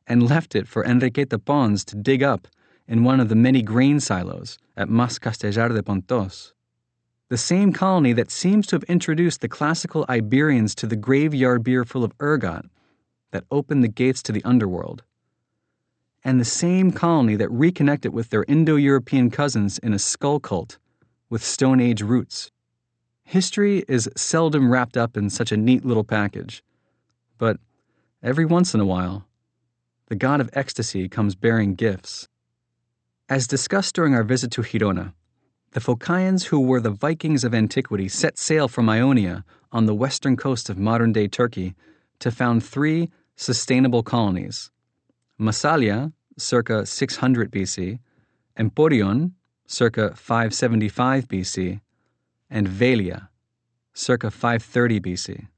and left it for Enriqueta Pons to dig up in one of the many grain silos at Mas Castellar de Pontos. The same colony that seems to have introduced the classical Iberians to the graveyard beer full of ergot that opened the gates to the underworld. And the same colony that reconnected with their Indo-European cousins in a skull cult with Stone Age roots. History is seldom wrapped up in such a neat little package, but every once in a while, the god of ecstasy comes bearing gifts. As discussed during our visit to Girona, the Phocaians, who were the Vikings of antiquity, set sail from Ionia on the western coast of modern-day Turkey to found 3 sustainable colonies: Massalia, circa 600 BC, Emporion, circa 575 BC, and Velia, circa 530 BC.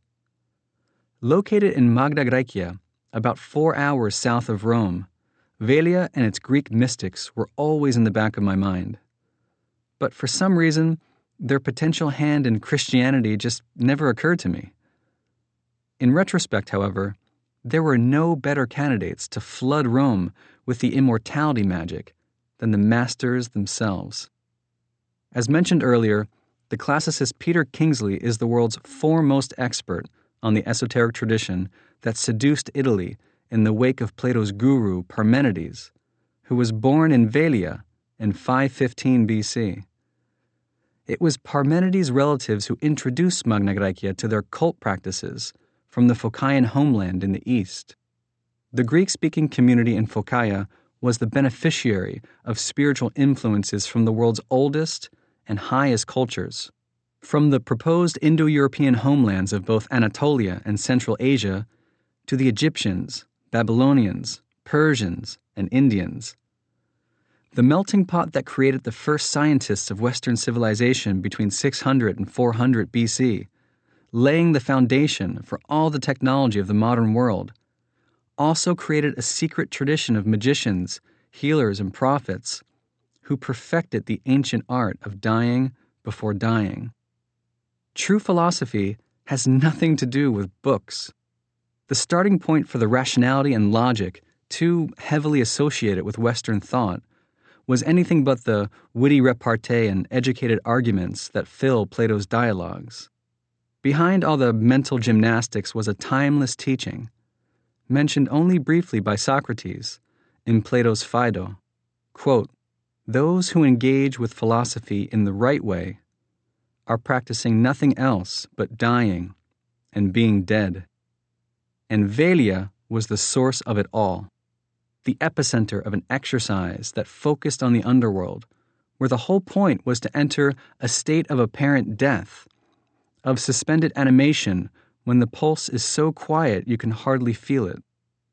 Located in Magna Graecia, about 4 hours south of Rome, Velia and its Greek mystics were always in the back of my mind. But for some reason, their potential hand in Christianity just never occurred to me. In retrospect, however, there were no better candidates to flood Rome with the immortality magic than the masters themselves. As mentioned earlier, the classicist Peter Kingsley is the world's foremost expert on the esoteric tradition that seduced Italy in the wake of Plato's guru Parmenides, who was born in Velia in 515 BC. It was Parmenides' relatives who introduced Magna Graecia to their cult practices from the Phocaian homeland in the east. The Greek-speaking community in Phocaia was the beneficiary of spiritual influences from the world's oldest and highest cultures. From the proposed Indo-European homelands of both Anatolia and Central Asia to the Egyptians, Babylonians, Persians, and Indians. The melting pot that created the first scientists of Western civilization between 600 and 400 BC, laying the foundation for all the technology of the modern world, also created a secret tradition of magicians, healers, and prophets who perfected the ancient art of dying before dying. True philosophy has nothing to do with books. The starting point for the rationality and logic, too heavily associated with Western thought, was anything but the witty repartee and educated arguments that fill Plato's dialogues. Behind all the mental gymnastics was a timeless teaching, mentioned only briefly by Socrates in Plato's Phaedo. Quote, "Those who engage with philosophy in the right way are practicing nothing else but dying and being dead." And Velia was the source of it all, the epicenter of an exercise that focused on the underworld, where the whole point was to enter a state of apparent death, of suspended animation when the pulse is so quiet you can hardly feel it.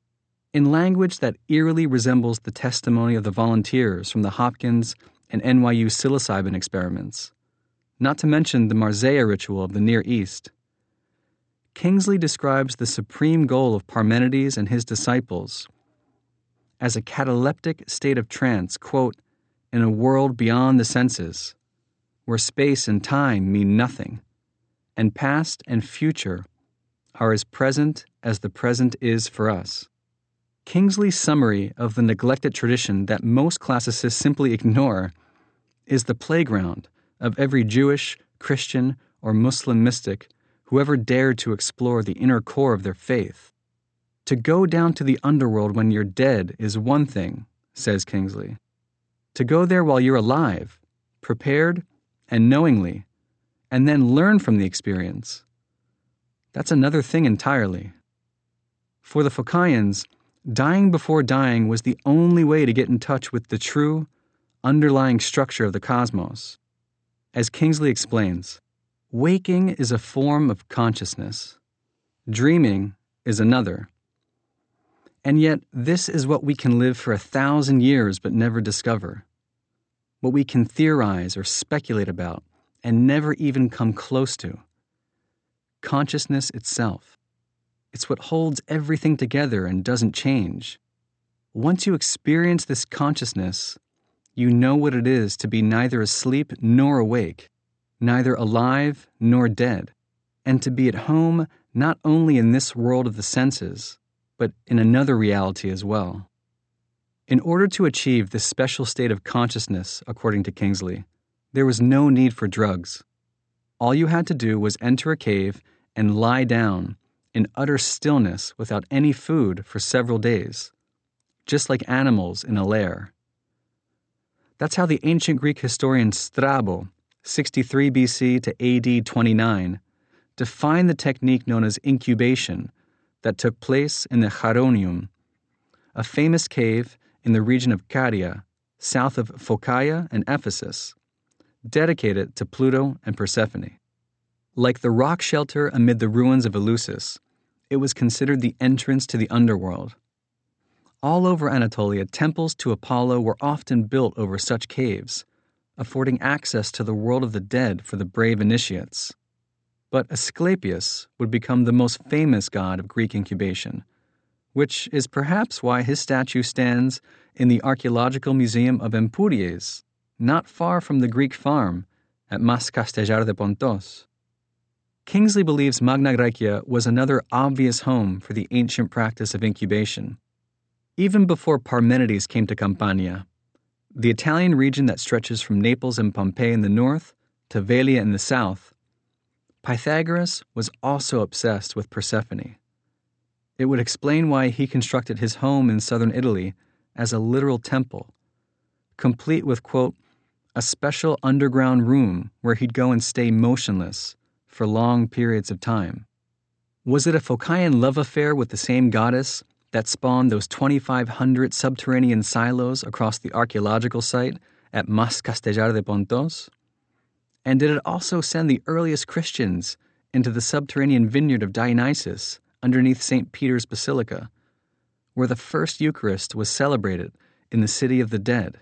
In language that eerily resembles the testimony of the volunteers from the Hopkins and NYU psilocybin experiments, not to mention the Marseille ritual of the Near East, Kingsley describes the supreme goal of Parmenides and his disciples as a cataleptic state of trance, quote, "in a world beyond the senses, where space and time mean nothing, and past and future are as present as the present is for us." Kingsley's summary of the neglected tradition that most classicists simply ignore is the playground of every Jewish, Christian, or Muslim mystic who ever dared to explore the inner core of their faith. To go down to the underworld when you're dead is one thing, says Kingsley. To go there while you're alive, prepared and knowingly, and then learn from the experience, that's another thing entirely. For the Phocaians, dying before dying was the only way to get in touch with the true, underlying structure of the cosmos. As Kingsley explains, waking is a form of consciousness. Dreaming is another. And yet, this is what we can live for 1,000 years but never discover. What we can theorize or speculate about and never even come close to. Consciousness itself. It's what holds everything together and doesn't change. Once you experience this consciousness, you know what it is to be neither asleep nor awake, neither alive nor dead, and to be at home not only in this world of the senses, but in another reality as well. In order to achieve this special state of consciousness, according to Kingsley, there was no need for drugs. All you had to do was enter a cave and lie down in utter stillness without any food for several days, just like animals in a lair. That's how the ancient Greek historian Strabo, 63 BC to AD 29, defined the technique known as incubation that took place in the Charonium, a famous cave in the region of Caria, south of Phocaea and Ephesus, dedicated to Pluto and Persephone. Like the rock shelter amid the ruins of Eleusis, it was considered the entrance to the underworld. All over Anatolia, temples to Apollo were often built over such caves, affording access to the world of the dead for the brave initiates. But Asclepius would become the most famous god of Greek incubation, which is perhaps why his statue stands in the Archaeological Museum of Empúries, not far from the Greek farm at Mas Castellar de Pontos. Kingsley believes Magna Graecia was another obvious home for the ancient practice of incubation. Even before Parmenides came to Campania, the Italian region that stretches from Naples and Pompeii in the north to Velia in the south, Pythagoras was also obsessed with Persephone. It would explain why he constructed his home in southern Italy as a literal temple, complete with, quote, a special underground room where he'd go and stay motionless for long periods of time. Was it a Phocian love affair with the same goddess that spawned those 2,500 subterranean silos across the archaeological site at Mas Castellar de Pontos? And did it also send the earliest Christians into the subterranean vineyard of Dionysus underneath St. Peter's Basilica, where the first Eucharist was celebrated in the city of the dead?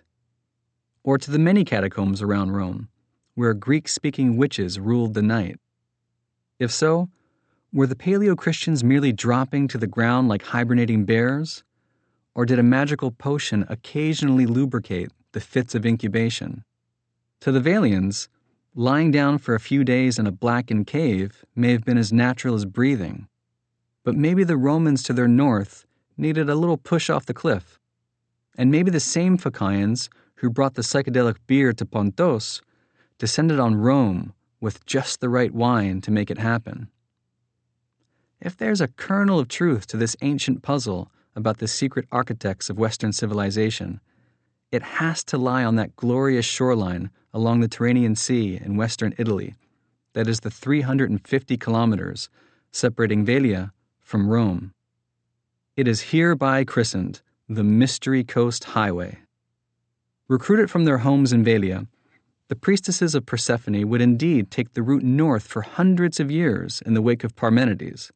Or to the many catacombs around Rome, where Greek-speaking witches ruled the night? If so, were the Paleo-Christians merely dropping to the ground like hibernating bears? Or did a magical potion occasionally lubricate the fits of incubation? To the Valians, lying down for a few days in a blackened cave may have been as natural as breathing. But maybe the Romans to their north needed a little push off the cliff. And maybe the same Phocians who brought the psychedelic beer to Pontos descended on Rome with just the right wine to make it happen. If there's a kernel of truth to this ancient puzzle about the secret architects of Western civilization, it has to lie on that glorious shoreline along the Tyrrhenian Sea in western Italy, that is the 350 kilometers separating Velia from Rome. It is hereby christened the Mystery Coast Highway. Recruited from their homes in Velia, the priestesses of Persephone would indeed take the route north for hundreds of years in the wake of Parmenides.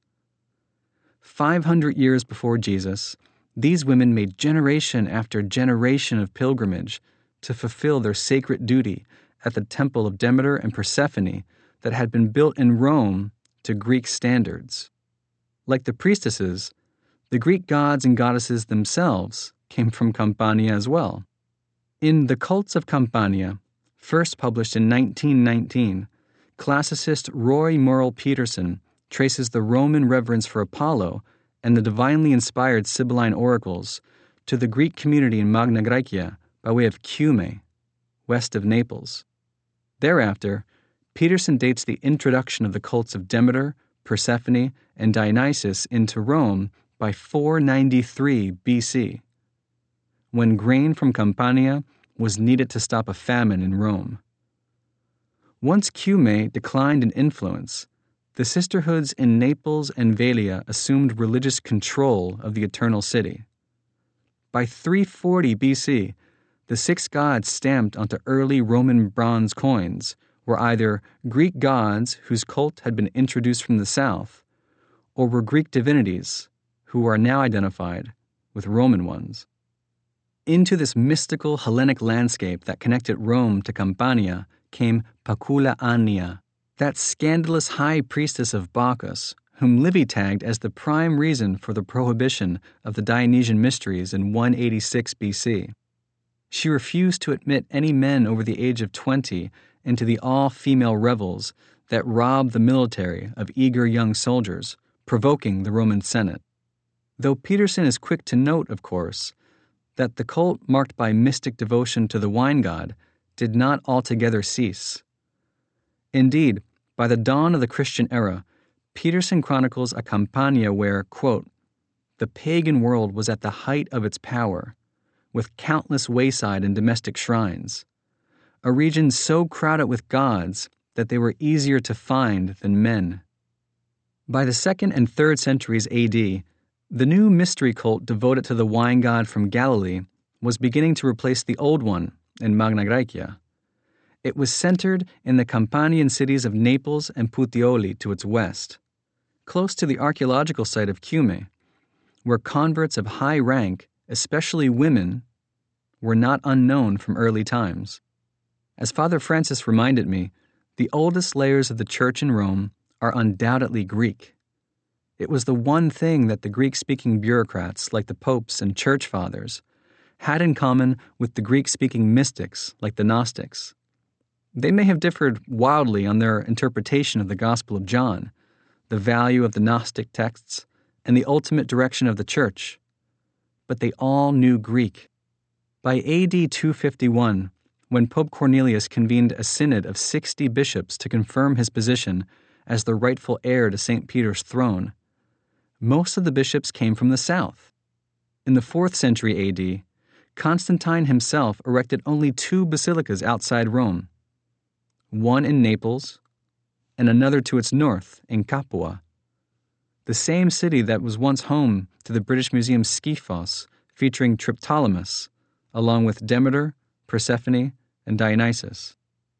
500 years before Jesus, these women made generation after generation of pilgrimage to fulfill their sacred duty at the temple of Demeter and Persephone that had been built in Rome to Greek standards. Like the priestesses, the Greek gods and goddesses themselves came from Campania as well. In The Cults of Campania, first published in 1919, classicist Roy Murrell Peterson traces the Roman reverence for Apollo and the divinely inspired Sibylline oracles to the Greek community in Magna Graecia by way of Cumae, west of Naples. Thereafter, Peterson dates the introduction of the cults of Demeter, Persephone, and Dionysus into Rome by 493 BC, when grain from Campania was needed to stop a famine in Rome. Once Cumae declined in influence, the sisterhoods in Naples and Velia assumed religious control of the Eternal City. By 340 BC, the 6 gods stamped onto early Roman bronze coins were either Greek gods whose cult had been introduced from the south, or were Greek divinities who are now identified with Roman ones. Into this mystical Hellenic landscape that connected Rome to Campania came Pacula Annia, that scandalous high priestess of Bacchus, whom Livy tagged as the prime reason for the prohibition of the Dionysian mysteries in 186 BC. She refused to admit any men over the age of 20 into the all-female revels that robbed the military of eager young soldiers, provoking the Roman Senate. Though Peterson is quick to note, of course, that the cult marked by mystic devotion to the wine god did not altogether cease. Indeed, by the dawn of the Christian era, Peterson chronicles a campagna where, quote, the pagan world was at the height of its power, with countless wayside and domestic shrines, a region so crowded with gods that they were easier to find than men. By the 2nd and 3rd centuries AD, the new mystery cult devoted to the wine god from Galilee was beginning to replace the old one in Magna Graecia. It was centered in the Campanian cities of Naples and Puteoli to its west, close to the archaeological site of Cumae, where converts of high rank, especially women, were not unknown from early times. As Father Francis reminded me, the oldest layers of the Church in Rome are undoubtedly Greek. It was the one thing that the Greek-speaking bureaucrats, like the popes and church fathers, had in common with the Greek-speaking mystics, like the Gnostics. They may have differed wildly on their interpretation of the Gospel of John, the value of the Gnostic texts, and the ultimate direction of the Church, but they all knew Greek. By AD 251, when Pope Cornelius convened a synod of 60 bishops to confirm his position as the rightful heir to St. Peter's throne, most of the bishops came from the south. In the 4th century AD, Constantine himself erected only 2 basilicas outside Rome, one in Naples and another to its north in Capua, the same city that was once home to the British Museum Skiphos, featuring Triptolemus, along with Demeter, Persephone, and Dionysus.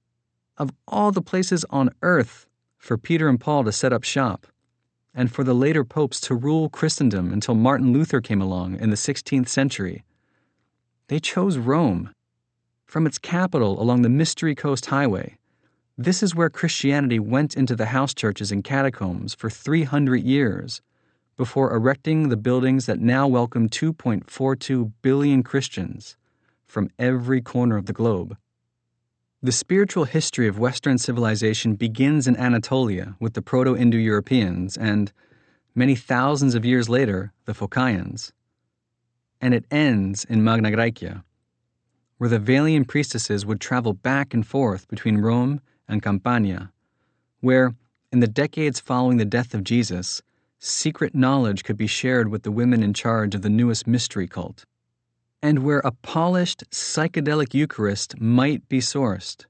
Of all the places on earth for Peter and Paul to set up shop, and for the later popes to rule Christendom until Martin Luther came along in the 16th century, they chose Rome. From its capital along the Mystery Coast Highway, this is where Christianity went into the house churches and catacombs for 300 years before erecting the buildings that now welcome 2.42 billion Christians from every corner of the globe. The spiritual history of Western civilization begins in Anatolia with the Proto-Indo-Europeans and, many thousands of years later, the Phocaeans. And it ends in Magna Graecia, where the Valian priestesses would travel back and forth between Rome and Campania, where, in the decades following the death of Jesus, secret knowledge could be shared with the women in charge of the newest mystery cult, and where a polished psychedelic Eucharist might be sourced.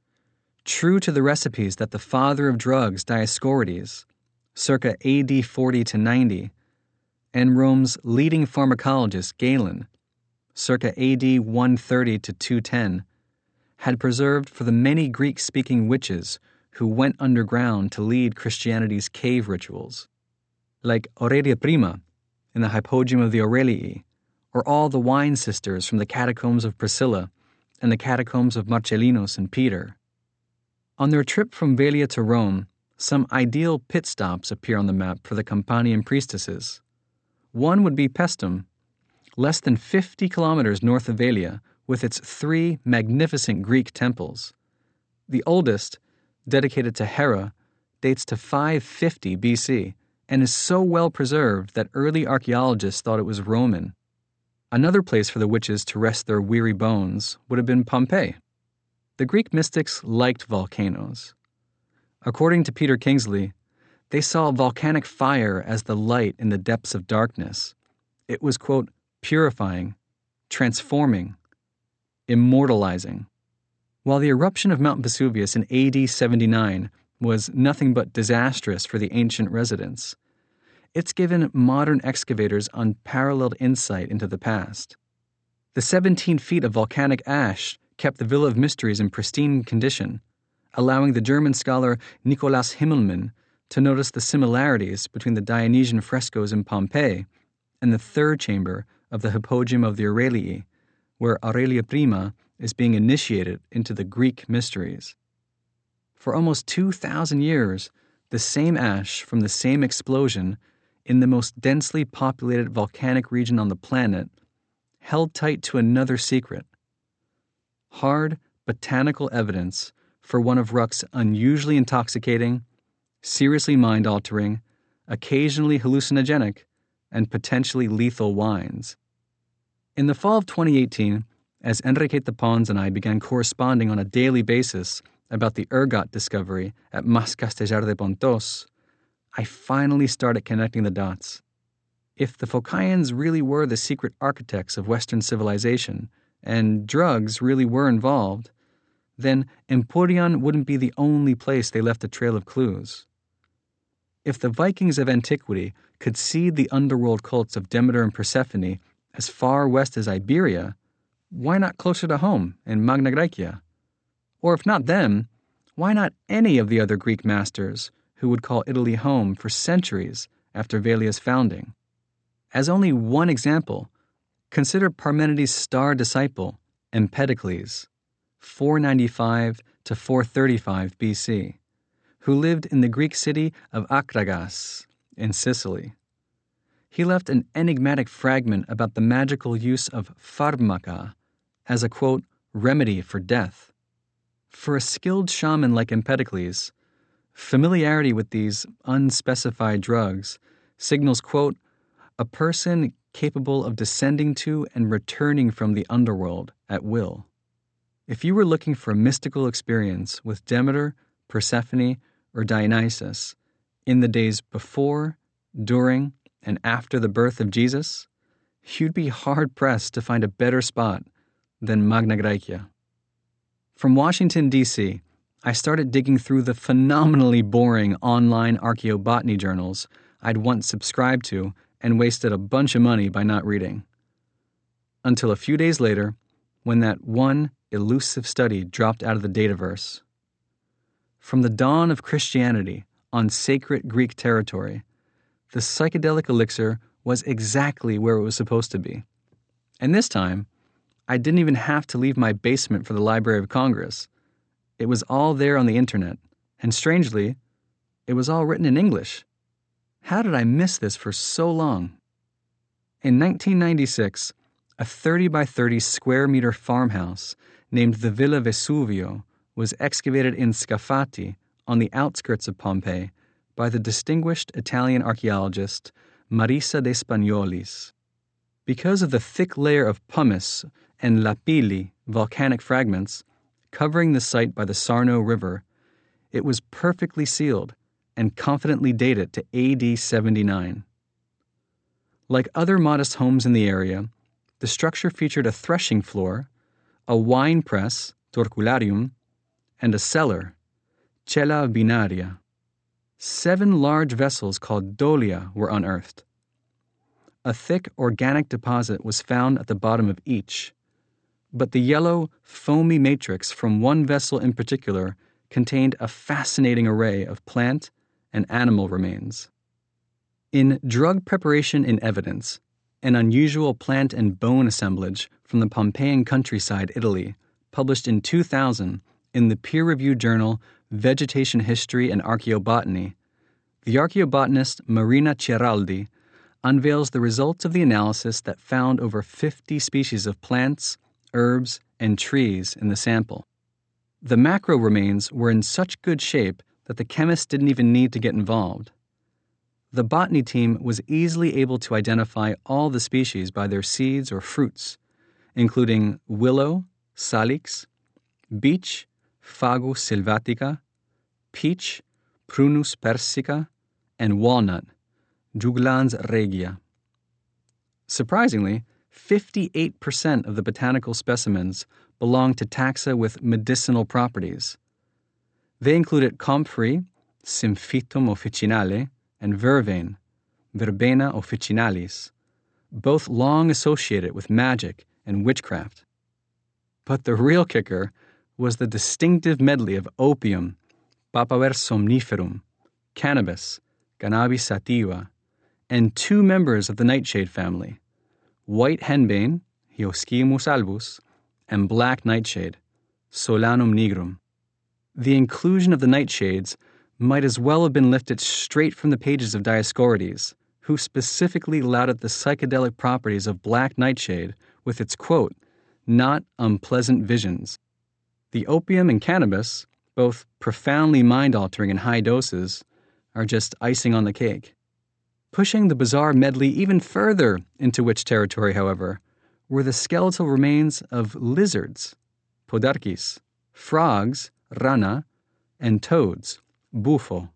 True to the recipes that the father of drugs, Dioscorides, circa AD 40 to 90, and Rome's leading pharmacologist, Galen, circa AD 130 to 210, had preserved for the many Greek-speaking witches who went underground to lead Christianity's cave rituals, like Aurelia Prima in the Hypogeum of the Aurelii, or all the wine sisters from the catacombs of Priscilla and the catacombs of Marcellinus and Peter. On their trip from Velia to Rome, some ideal pit stops appear on the map for the Campanian priestesses. One would be Paestum, less than 50 kilometers north of Velia, with its 3 magnificent Greek temples. The oldest, dedicated to Hera, dates to 550 BC and is so well preserved that early archaeologists thought it was Roman. Another place for the witches to rest their weary bones would have been Pompeii. The Greek mystics liked volcanoes. According to Peter Kingsley, they saw volcanic fire as the light in the depths of darkness. It was, quote, purifying, transforming, immortalizing. While the eruption of Mount Vesuvius in AD 79 was nothing but disastrous for the ancient residents, it's given modern excavators unparalleled insight into the past. The 17 feet of volcanic ash kept the Villa of Mysteries in pristine condition, allowing the German scholar Nikolaus Himmelmann to notice the similarities between the Dionysian frescoes in Pompeii and the third chamber of the Hypogeum of the Aurelii, where Aurelia Prima is being initiated into the Greek mysteries. For almost 2,000 years, the same ash from the same explosion in the most densely populated volcanic region on the planet held tight to another secret: hard botanical evidence for one of Ruck's unusually intoxicating, seriously mind-altering, occasionally hallucinogenic, and potentially lethal wines. In the fall of 2018, as Enriqueta Pons and I began corresponding on a daily basis about the ergot discovery at Mas Castellar de Pontos, I finally started connecting the dots. If the Phocaians really were the secret architects of Western civilization, and drugs really were involved, then Emporion wouldn't be the only place they left a trail of clues. If the Vikings of antiquity could seed the underworld cults of Demeter and Persephone as far west as Iberia, why not closer to home in Magna Graecia? Or if not them, why not any of the other Greek masters who would call Italy home for centuries after Velia's founding? As only one example, consider Parmenides' star disciple, Empedocles, 495 to 435 BC, who lived in the Greek city of Akragas in Sicily. He left an enigmatic fragment about the magical use of pharmaka as a, quote, remedy for death. For a skilled shaman like Empedocles, familiarity with these unspecified drugs signals, quote, a person capable of descending to and returning from the underworld at will. If you were looking for a mystical experience with Demeter, Persephone, or Dionysus in the days before, during, and after the birth of Jesus, you'd be hard-pressed to find a better spot than Magna Graecia. From Washington, D.C., I started digging through the phenomenally boring online archaeobotany journals I'd once subscribed to and wasted a bunch of money by not reading. Until a few days later, when that one elusive study dropped out of the Dataverse. From the dawn of Christianity on sacred Greek territory, the psychedelic elixir was exactly where it was supposed to be. And this time, I didn't even have to leave my basement for the Library of Congress. It was all there on the internet, and strangely, it was all written in English. How did I miss this for so long? In 1996, a 30 by 30 square meter farmhouse named the Villa Vesuvio was excavated in Scafati on the outskirts of Pompeii by the distinguished Italian archaeologist Marisa de Spagnolis. Because of the thick layer of pumice and lapilli, volcanic fragments, covering the site by the Sarno River, it was perfectly sealed and confidently dated to AD 79. Like other modest homes in the area, the structure featured a threshing floor, a wine press, torcularium, and a cellar, cella binaria. 7 large vessels called dolia were unearthed. A thick organic deposit was found at the bottom of each, but the yellow, foamy matrix from one vessel in particular contained a fascinating array of plant and animal remains. In Drug Preparation in Evidence, an unusual plant and bone assemblage from the Pompeian countryside, Italy, published in 2000 in the peer-reviewed journal Vegetation History and Archaeobotany, the archaeobotanist Marina Ceraldi unveils the results of the analysis that found over 50 species of plants, herbs, and trees in the sample. The macro remains were in such good shape that the chemists didn't even need to get involved. The botany team was easily able to identify all the species by their seeds or fruits, including willow, salix, beech, Fagus sylvatica, peach, Prunus persica, and walnut, Juglans regia. Surprisingly, 58% of the botanical specimens belonged to taxa with medicinal properties. They included comfrey, Symphytum officinale, and vervain, Verbena officinalis, both long associated with magic and witchcraft. But the real kicker was the distinctive medley of opium, Papaver somniferum, cannabis, Cannabis sativa, and 2 members of the nightshade family, white henbane, Hyoscyamus albus, and black nightshade, Solanum nigrum. The inclusion of the nightshades might as well have been lifted straight from the pages of Dioscorides, who specifically lauded the psychedelic properties of black nightshade with its, quote, not unpleasant visions. The opium and cannabis, both profoundly mind-altering in high doses, are just icing on the cake. Pushing the bizarre medley even further into witch territory, however, were the skeletal remains of lizards, podarkis, frogs, rana, and toads, bufo.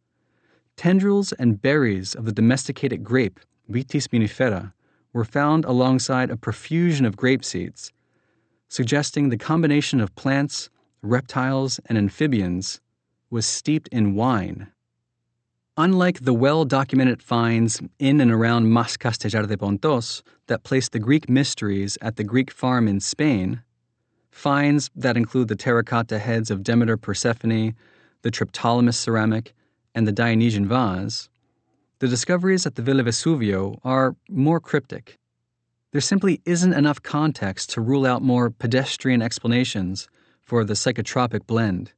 Tendrils and berries of the domesticated grape, Vitis vinifera, were found alongside a profusion of grape seeds, suggesting the combination of plants, reptiles, and amphibians was steeped in wine. Unlike the well-documented finds in and around Mas Castellar de Pontos that place the Greek mysteries at the Greek farm in Spain, finds that include the terracotta heads of Demeter Persephone, the Triptolemus ceramic, and the Dionysian vase, the discoveries at the Villa Vesuvio are more cryptic. There simply isn't enough context to rule out more pedestrian explanations for the psychotropic blend.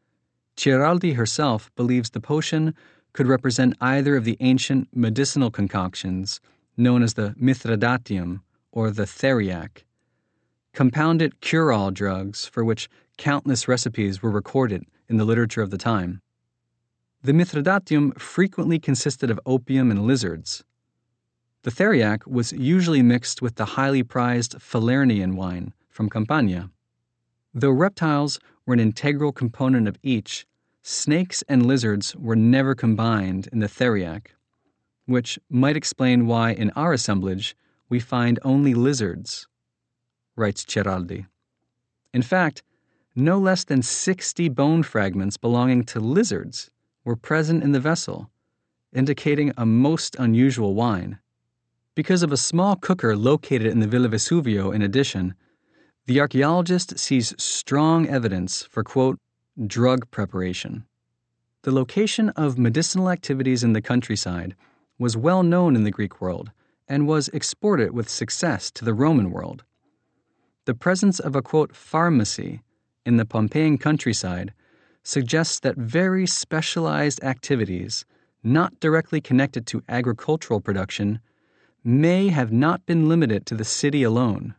Ciraldi herself believes the potion could represent either of the ancient medicinal concoctions known as the Mithridatium or the Theriac, compounded cure-all drugs for which countless recipes were recorded in the literature of the time. The Mithridatium frequently consisted of opium and lizards. The Theriac was usually mixed with the highly prized Falernian wine from Campania. Though reptiles were an integral component of each, snakes and lizards were never combined in the Theriac, which might explain why in our assemblage we find only lizards, writes Ciraldi. In fact, no less than 60 bone fragments belonging to lizards were present in the vessel, indicating a most unusual wine. Because of a small cooker located in the Villa Vesuvio, in addition, the archaeologist sees strong evidence for, quote, drug preparation. The location of medicinal activities in the countryside was well known in the Greek world and was exported with success to the Roman world. The presence of a, quote, pharmacy in the Pompeian countryside suggests that very specialized activities, not directly connected to agricultural production, may have not been limited to the city alone.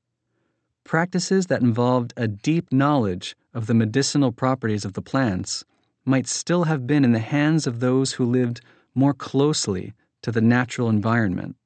Practices that involved a deep knowledge of the medicinal properties of the plants might still have been in the hands of those who lived more closely to the natural environment.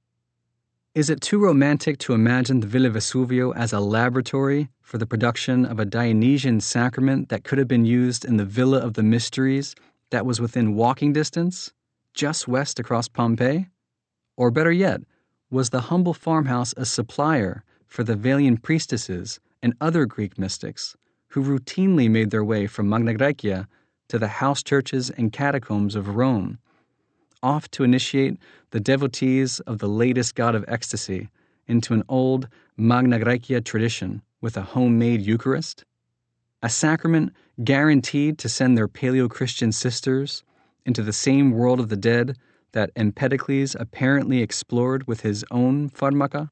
Is it too romantic to imagine the Villa Vesuvio as a laboratory for the production of a Dionysian sacrament that could have been used in the Villa of the Mysteries that was within walking distance, just west across Pompeii? Or better yet, was the humble farmhouse a supplier for the Velian priestesses and other Greek mystics who routinely made their way from Magna Graecia to the house churches and catacombs of Rome, off to initiate the devotees of the latest god of ecstasy into an old Magna Graecia tradition with a homemade Eucharist? A sacrament guaranteed to send their Paleo-Christian sisters into the same world of the dead that Empedocles apparently explored with his own pharmaca?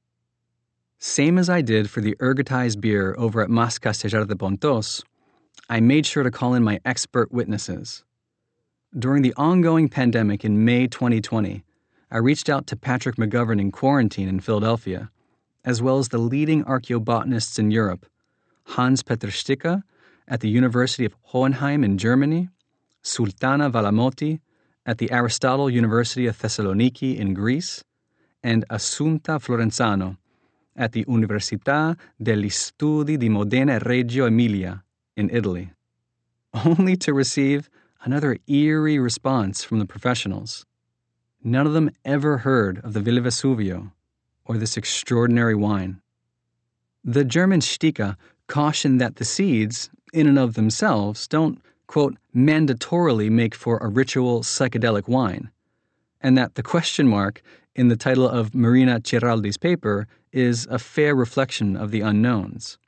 Same as I did for the ergotized beer over at Mas Castellar de Pontos, I made sure to call in my expert witnesses. During the ongoing pandemic in May 2020, I reached out to Patrick McGovern in quarantine in Philadelphia, as well as the leading archaeobotanists in Europe, Hans Peter Sticka at the University of Hohenheim in Germany, Sultana Valamotti at the Aristotle University of Thessaloniki in Greece, and Assunta Florenzano at the Università degli Studi di Modena e Reggio Emilia in Italy, only to receive another eerie response from the professionals. None of them ever heard of the Villa Vesuvio or this extraordinary wine. The German Sticka cautioned that the seeds, in and of themselves, don't, quote, mandatorily make for a ritual psychedelic wine, and that the question mark in the title of Marina Ciraldi's paper is a fair reflection of the unknowns.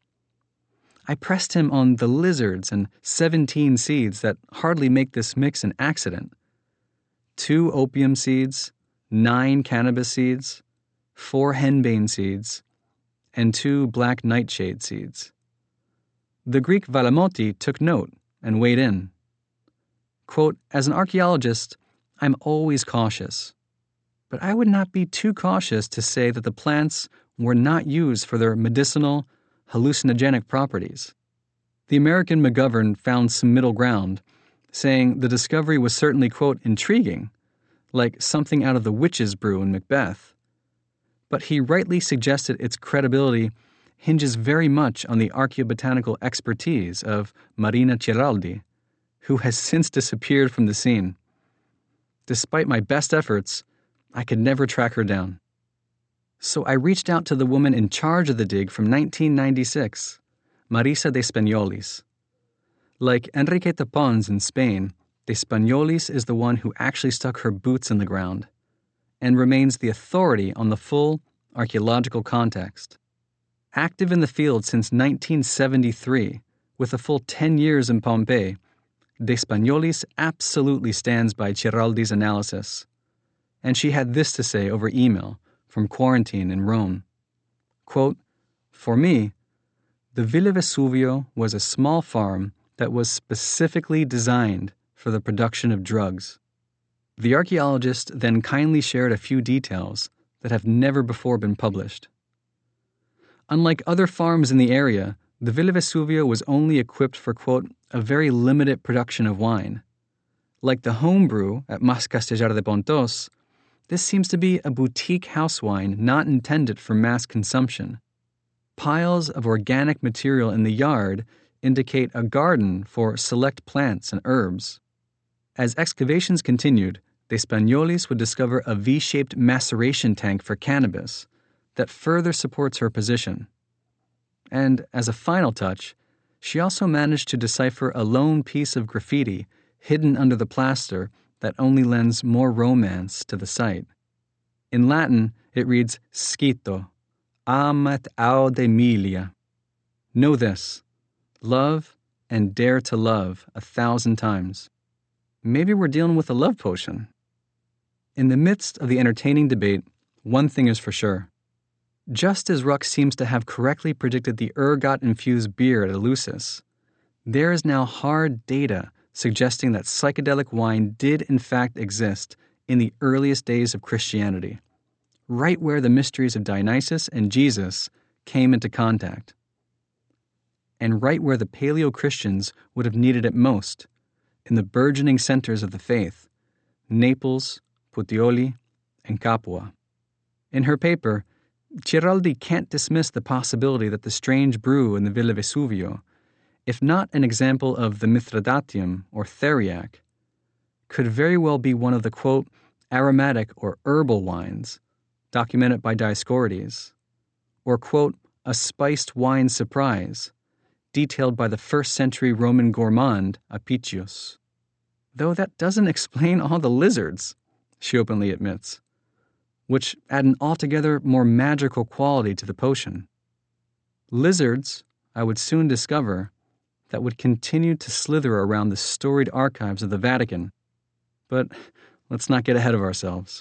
I pressed him on the lizards and 17 seeds that hardly make this mix an accident. 2 opium seeds, 9 cannabis seeds, 4 henbane seeds, and 2 black nightshade seeds. The Greek Valamotti took note and weighed in. Quote, as an archaeologist, I'm always cautious, but I would not be too cautious to say that the plants were not used for their medicinal, hallucinogenic properties. The American McGovern found some middle ground, saying the discovery was certainly, quote, intriguing, like something out of the witch's brew in Macbeth. But he rightly suggested its credibility hinges very much on the archaeobotanical expertise of Marina Ciraldi, who has since disappeared from the scene. Despite my best efforts, I could never track her down. So I reached out to the woman in charge of the dig from 1996, Marisa de Spanyolis. Like Enriqueta Pons in Spain, de Spanyolis is the one who actually stuck her boots in the ground and remains the authority on the full archaeological context. Active in the field since 1973, with a full 10 years in Pompeii, de Spanyolis absolutely stands by Ciraldi's analysis. And she had this to say over email from quarantine in Rome. Quote, "For me, the Villa Vesuvio was a small farm that was specifically designed for the production of drugs." The archaeologist then kindly shared a few details that have never before been published. Unlike other farms in the area, the Villa Vesuvio was only equipped for, quote, "a very limited production of wine." Like the home brew at Mas Castellar de Pontos, this seems to be a boutique house wine not intended for mass consumption. Piles of organic material in the yard indicate a garden for select plants and herbs. As excavations continued, de Spanyolis would discover a V-shaped maceration tank for cannabis that further supports her position. And as a final touch, she also managed to decipher a lone piece of graffiti hidden under the plaster that only lends more romance to the site. In Latin, it reads Scito, amat aud Emilia. Know this, love and dare to love 1,000 times. Maybe we're dealing with a love potion. In the midst of the entertaining debate, one thing is for sure. Just as Ruck seems to have correctly predicted the ergot-infused beer at Eleusis, there is now hard data suggesting that psychedelic wine did in fact exist in the earliest days of Christianity, right where the mysteries of Dionysus and Jesus came into contact, and right where the Paleo-Christians would have needed it most, in the burgeoning centers of the faith, Naples, Puteoli, and Capua. In her paper, Ciraldi can't dismiss the possibility that the strange brew in the Villa Vesuvio, if not an example of the Mithridatium or Theriac, could very well be one of the, quote, aromatic or herbal wines documented by Dioscorides, or, quote, a spiced wine surprise detailed by the 1st century Roman gourmand Apicius. Though that doesn't explain all the lizards, she openly admits, which add an altogether more magical quality to the potion. Lizards, I would soon discover, that would continue to slither around the storied archives of the Vatican. But let's not get ahead of ourselves.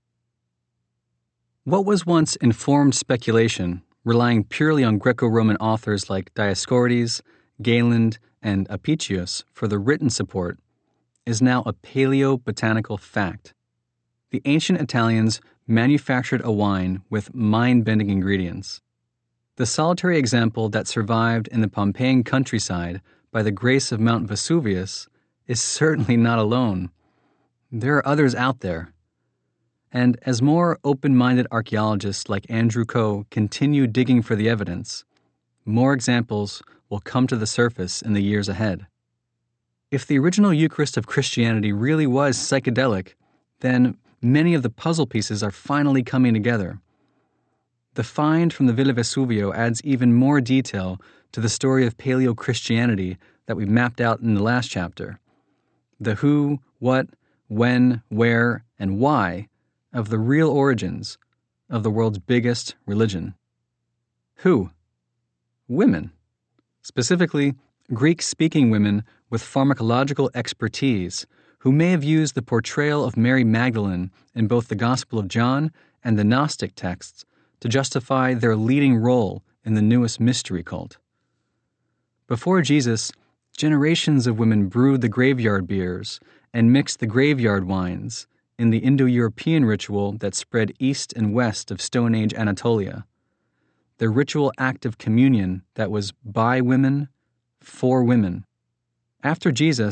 What was once informed speculation, relying purely on Greco-Roman authors like Dioscorides, Galen, and Apicius for the written support, is now a paleo-botanical fact. The ancient Italians manufactured a wine with mind-bending ingredients. The solitary example that survived in the Pompeian countryside by the grace of Mount Vesuvius is certainly not alone. There are others out there. And as more open-minded archaeologists like Andrew Coe continue digging for the evidence, more examples will come to the surface in the years ahead. If the original Eucharist of Christianity really was psychedelic, then many of the puzzle pieces are finally coming together. The find from the Villa Vesuvio adds even more detail to the story of Paleo-Christianity that we mapped out in the last chapter. The who, what, when, where, and why of the real origins of the world's biggest religion. Who? Women. Specifically, Greek-speaking women with pharmacological expertise who may have used the portrayal of Mary Magdalene in both the Gospel of John and the Gnostic texts to justify their leading role in the newest mystery cult. Before Jesus, generations of women brewed the graveyard beers and mixed the graveyard wines in the Indo-European ritual that spread east and west of Stone Age Anatolia. The ritual act of communion that was by women, for women. After Jesus,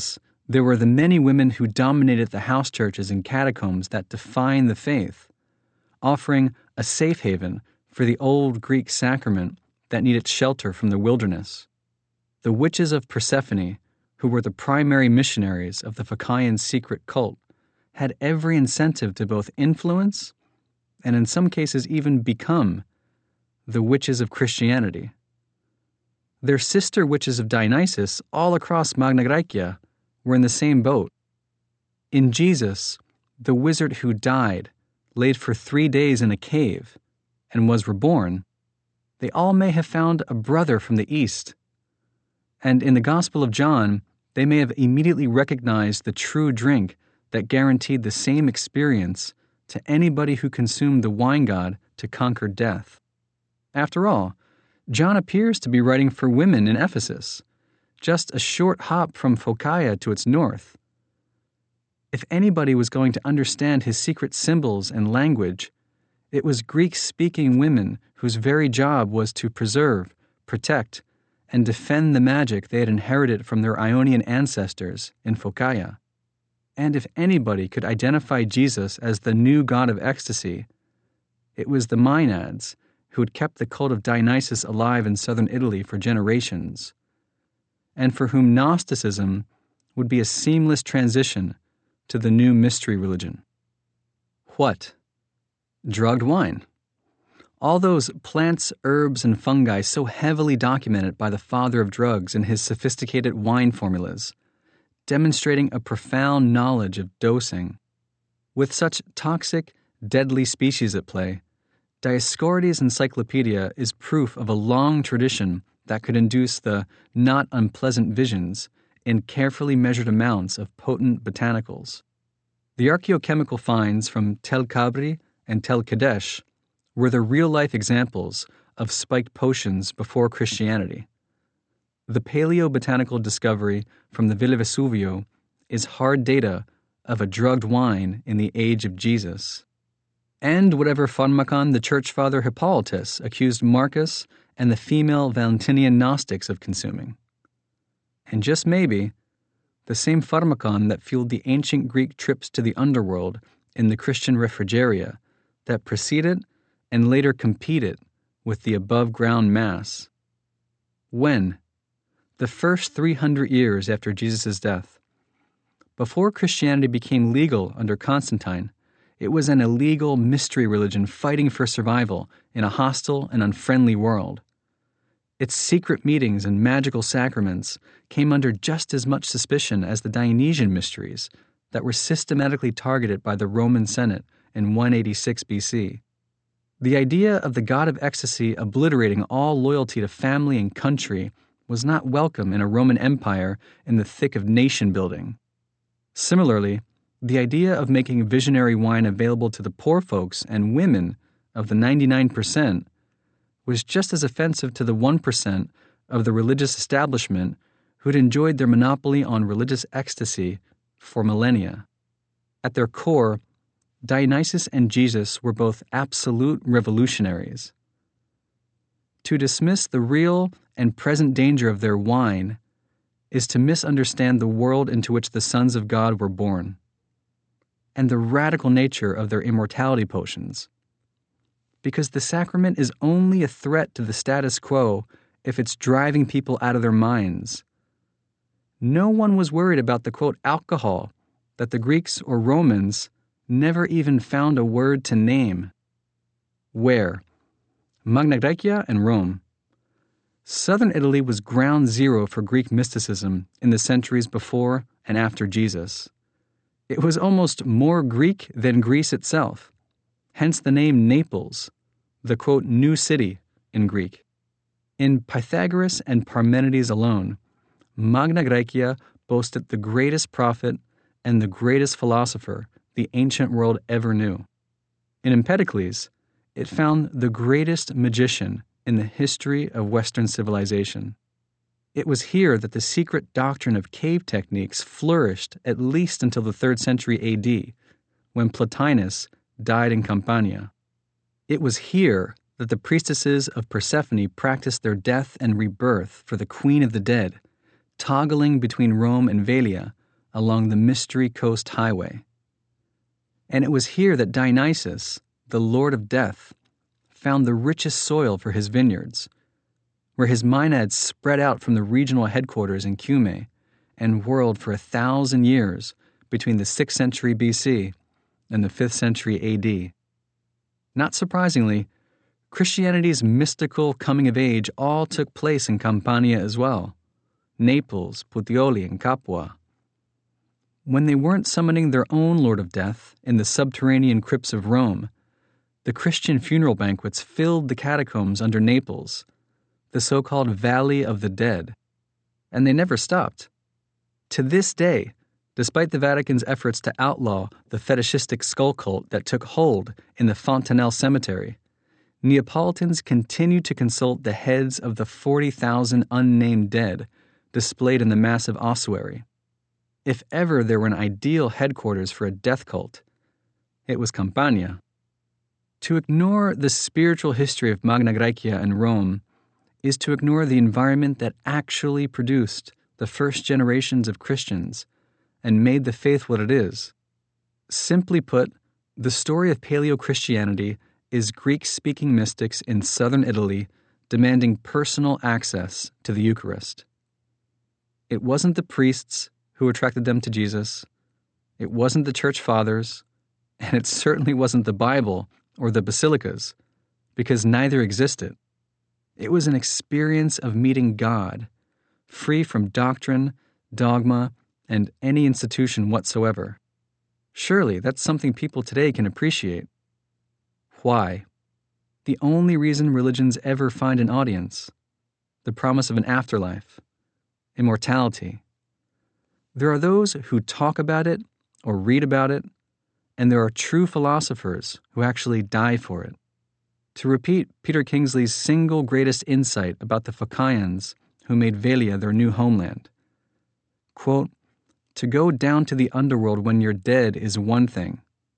There were the many women who dominated the house churches and catacombs that defined the faith, offering a safe haven for the old Greek sacrament that needed shelter from the wilderness. The witches of Persephone, who were the primary missionaries of the Phocaean secret cult, had every incentive to both influence and in some cases even become the witches of Christianity. Their sister witches of Dionysus all across Magna Graecia were in the same boat. In Jesus, the wizard who died, laid for 3 days in a cave, and was reborn, they all may have found a brother from the East. And in the Gospel of John, they may have immediately recognized the true drink that guaranteed the same experience to anybody who consumed the wine god to conquer death. After all, John appears to be writing for women in Ephesus, just a short hop from Phocaea to its north. If anybody was going to understand his secret symbols and language, it was Greek-speaking women whose very job was to preserve, protect, and defend the magic they had inherited from their Ionian ancestors in Phocaea. And if anybody could identify Jesus as the new god of ecstasy, it was the Maenads who had kept the cult of Dionysus alive in southern Italy for generations, and for whom Gnosticism would be a seamless transition to the new mystery religion. What? Drugged wine. All those plants, herbs, and fungi so heavily documented by the father of drugs in his sophisticated wine formulas, demonstrating a profound knowledge of dosing. With such toxic, deadly species at play, Dioscorides' Encyclopedia is proof of a long tradition that could induce the not unpleasant visions in carefully measured amounts of potent botanicals. The archaeochemical finds from Tel Kabri and Tel Kadesh were the real-life examples of spiked potions before Christianity. The paleobotanical discovery from the Ville Vesuvio is hard data of a drugged wine in the age of Jesus. And whatever pharmakon the church father Hippolytus accused Marcus and the female Valentinian Gnostics of consuming. And just maybe, the same pharmakon that fueled the ancient Greek trips to the underworld in the Christian Refrigeria that preceded and later competed with the above-ground Mass. When? The first 300 years after Jesus' death. Before Christianity became legal under Constantine, it was an illegal mystery religion fighting for survival in a hostile and unfriendly world. Its secret meetings and magical sacraments came under just as much suspicion as the Dionysian mysteries that were systematically targeted by the Roman Senate in 186 BC. The idea of the god of ecstasy obliterating all loyalty to family and country was not welcome in a Roman Empire in the thick of nation building. Similarly, the idea of making visionary wine available to the poor folks and women of the 99% was just as offensive to the 1% of the religious establishment who'd enjoyed their monopoly on religious ecstasy for millennia. At their core, Dionysus and Jesus were both absolute revolutionaries. To dismiss the real and present danger of their wine is to misunderstand the world into which the sons of God were born, and the radical nature of their immortality potions. Because the sacrament is only a threat to the status quo if it's driving people out of their minds. No one was worried about the, quote, alcohol that the Greeks or Romans never even found a word to name. Where? Magna Graecia and Rome. Southern Italy was ground zero for Greek mysticism in the centuries before and after Jesus. It was almost more Greek than Greece itself, hence the name Naples, the, quote, new city in Greek. In Pythagoras and Parmenides alone, Magna Graecia boasted the greatest prophet and the greatest philosopher the ancient world ever knew. In Empedocles, it found the greatest magician in the history of Western civilization. It was here that the secret doctrine of cave techniques flourished at least until the 3rd century AD, when Plotinus died in Campania. It was here that the priestesses of Persephone practiced their death and rebirth for the Queen of the Dead, toggling between Rome and Velia along the Mystery Coast Highway. And it was here that Dionysus, the Lord of Death, found the richest soil for his vineyards, where his maenads spread out from the regional headquarters in Cumae and whirled for 1,000 years between the 6th century BC and the 5th century AD. Not surprisingly, Christianity's mystical coming of age all took place in Campania as well, Naples, Puteoli, and Capua. When they weren't summoning their own Lord of Death in the subterranean crypts of Rome, the Christian funeral banquets filled the catacombs under Naples, the so-called Valley of the Dead, and they never stopped. To this day, despite the Vatican's efforts to outlaw the fetishistic skull cult that took hold in the Fontanelle Cemetery, Neapolitans continue to consult the heads of the 40,000 unnamed dead displayed in the massive ossuary. If ever there were an ideal headquarters for a death cult, it was Campania. To ignore the spiritual history of Magna Graecia and Rome is to ignore the environment that actually produced the first generations of Christians and made the faith what it is. Simply put, the story of Paleo-Christianity is Greek-speaking mystics in southern Italy demanding personal access to the Eucharist. It wasn't the priests who attracted them to Jesus, it wasn't the church fathers, and it certainly wasn't the Bible or the basilicas, because neither existed. It was an experience of meeting God, free from doctrine, dogma, and any institution whatsoever. Surely that's something people today can appreciate. Why? The only reason religions ever find an audience: the promise of an afterlife, immortality. There are those who talk about it or read about it, and there are true philosophers who actually die for it. To repeat Peter Kingsley's single greatest insight about the Phocaeans who made Velia their new homeland, quote, "To go down to the underworld when you're dead is one thing.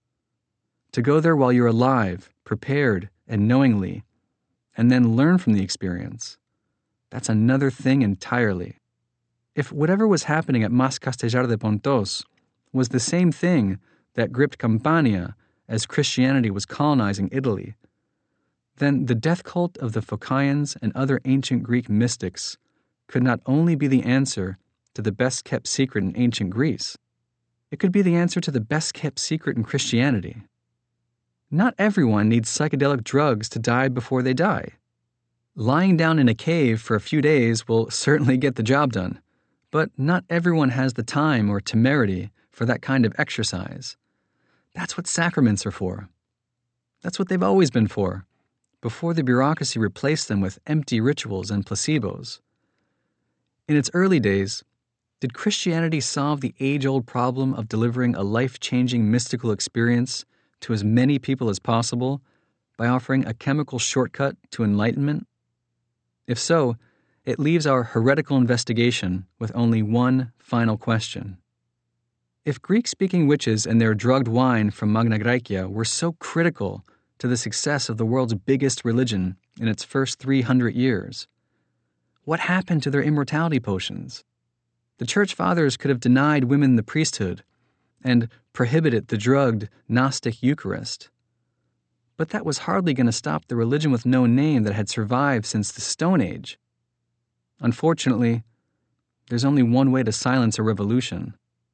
To go there while you're alive, prepared and knowingly, and then learn from the experience, that's another thing entirely." If whatever was happening at Mas Castellar de Pontos was the same thing that gripped Campania as Christianity was colonizing Italy, then the death cult of the Phocaeans and other ancient Greek mystics could not only be the answer to the best-kept secret in ancient Greece, it could be the answer to the best-kept secret in Christianity. Not everyone needs psychedelic drugs to die before they die. Lying down in a cave for a few days will certainly get the job done, but not everyone has the time or temerity for that kind of exercise. That's what sacraments are for. That's what they've always been for, before the bureaucracy replaced them with empty rituals and placebos. In its early days, did Christianity solve the age-old problem of delivering a life-changing mystical experience to as many people as possible by offering a chemical shortcut to enlightenment? If so, it leaves our heretical investigation with only one final question. If Greek-speaking witches and their drugged wine from Magna Graecia were so critical to the success of the world's biggest religion in its first 300 years, what happened to their immortality potions? The Church Fathers could have denied women the priesthood and prohibited the drugged Gnostic Eucharist. But that was hardly going to stop the religion with no name that had survived since the Stone Age. Unfortunately, there's only one way to silence a revolution.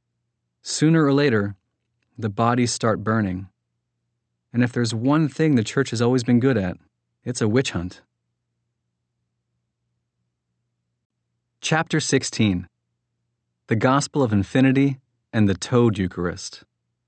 Sooner or later, the bodies start burning. And if there's one thing the church has always been good at, it's a witch hunt. Chapter 16. The Gospel of Infinity and the Toad Eucharist.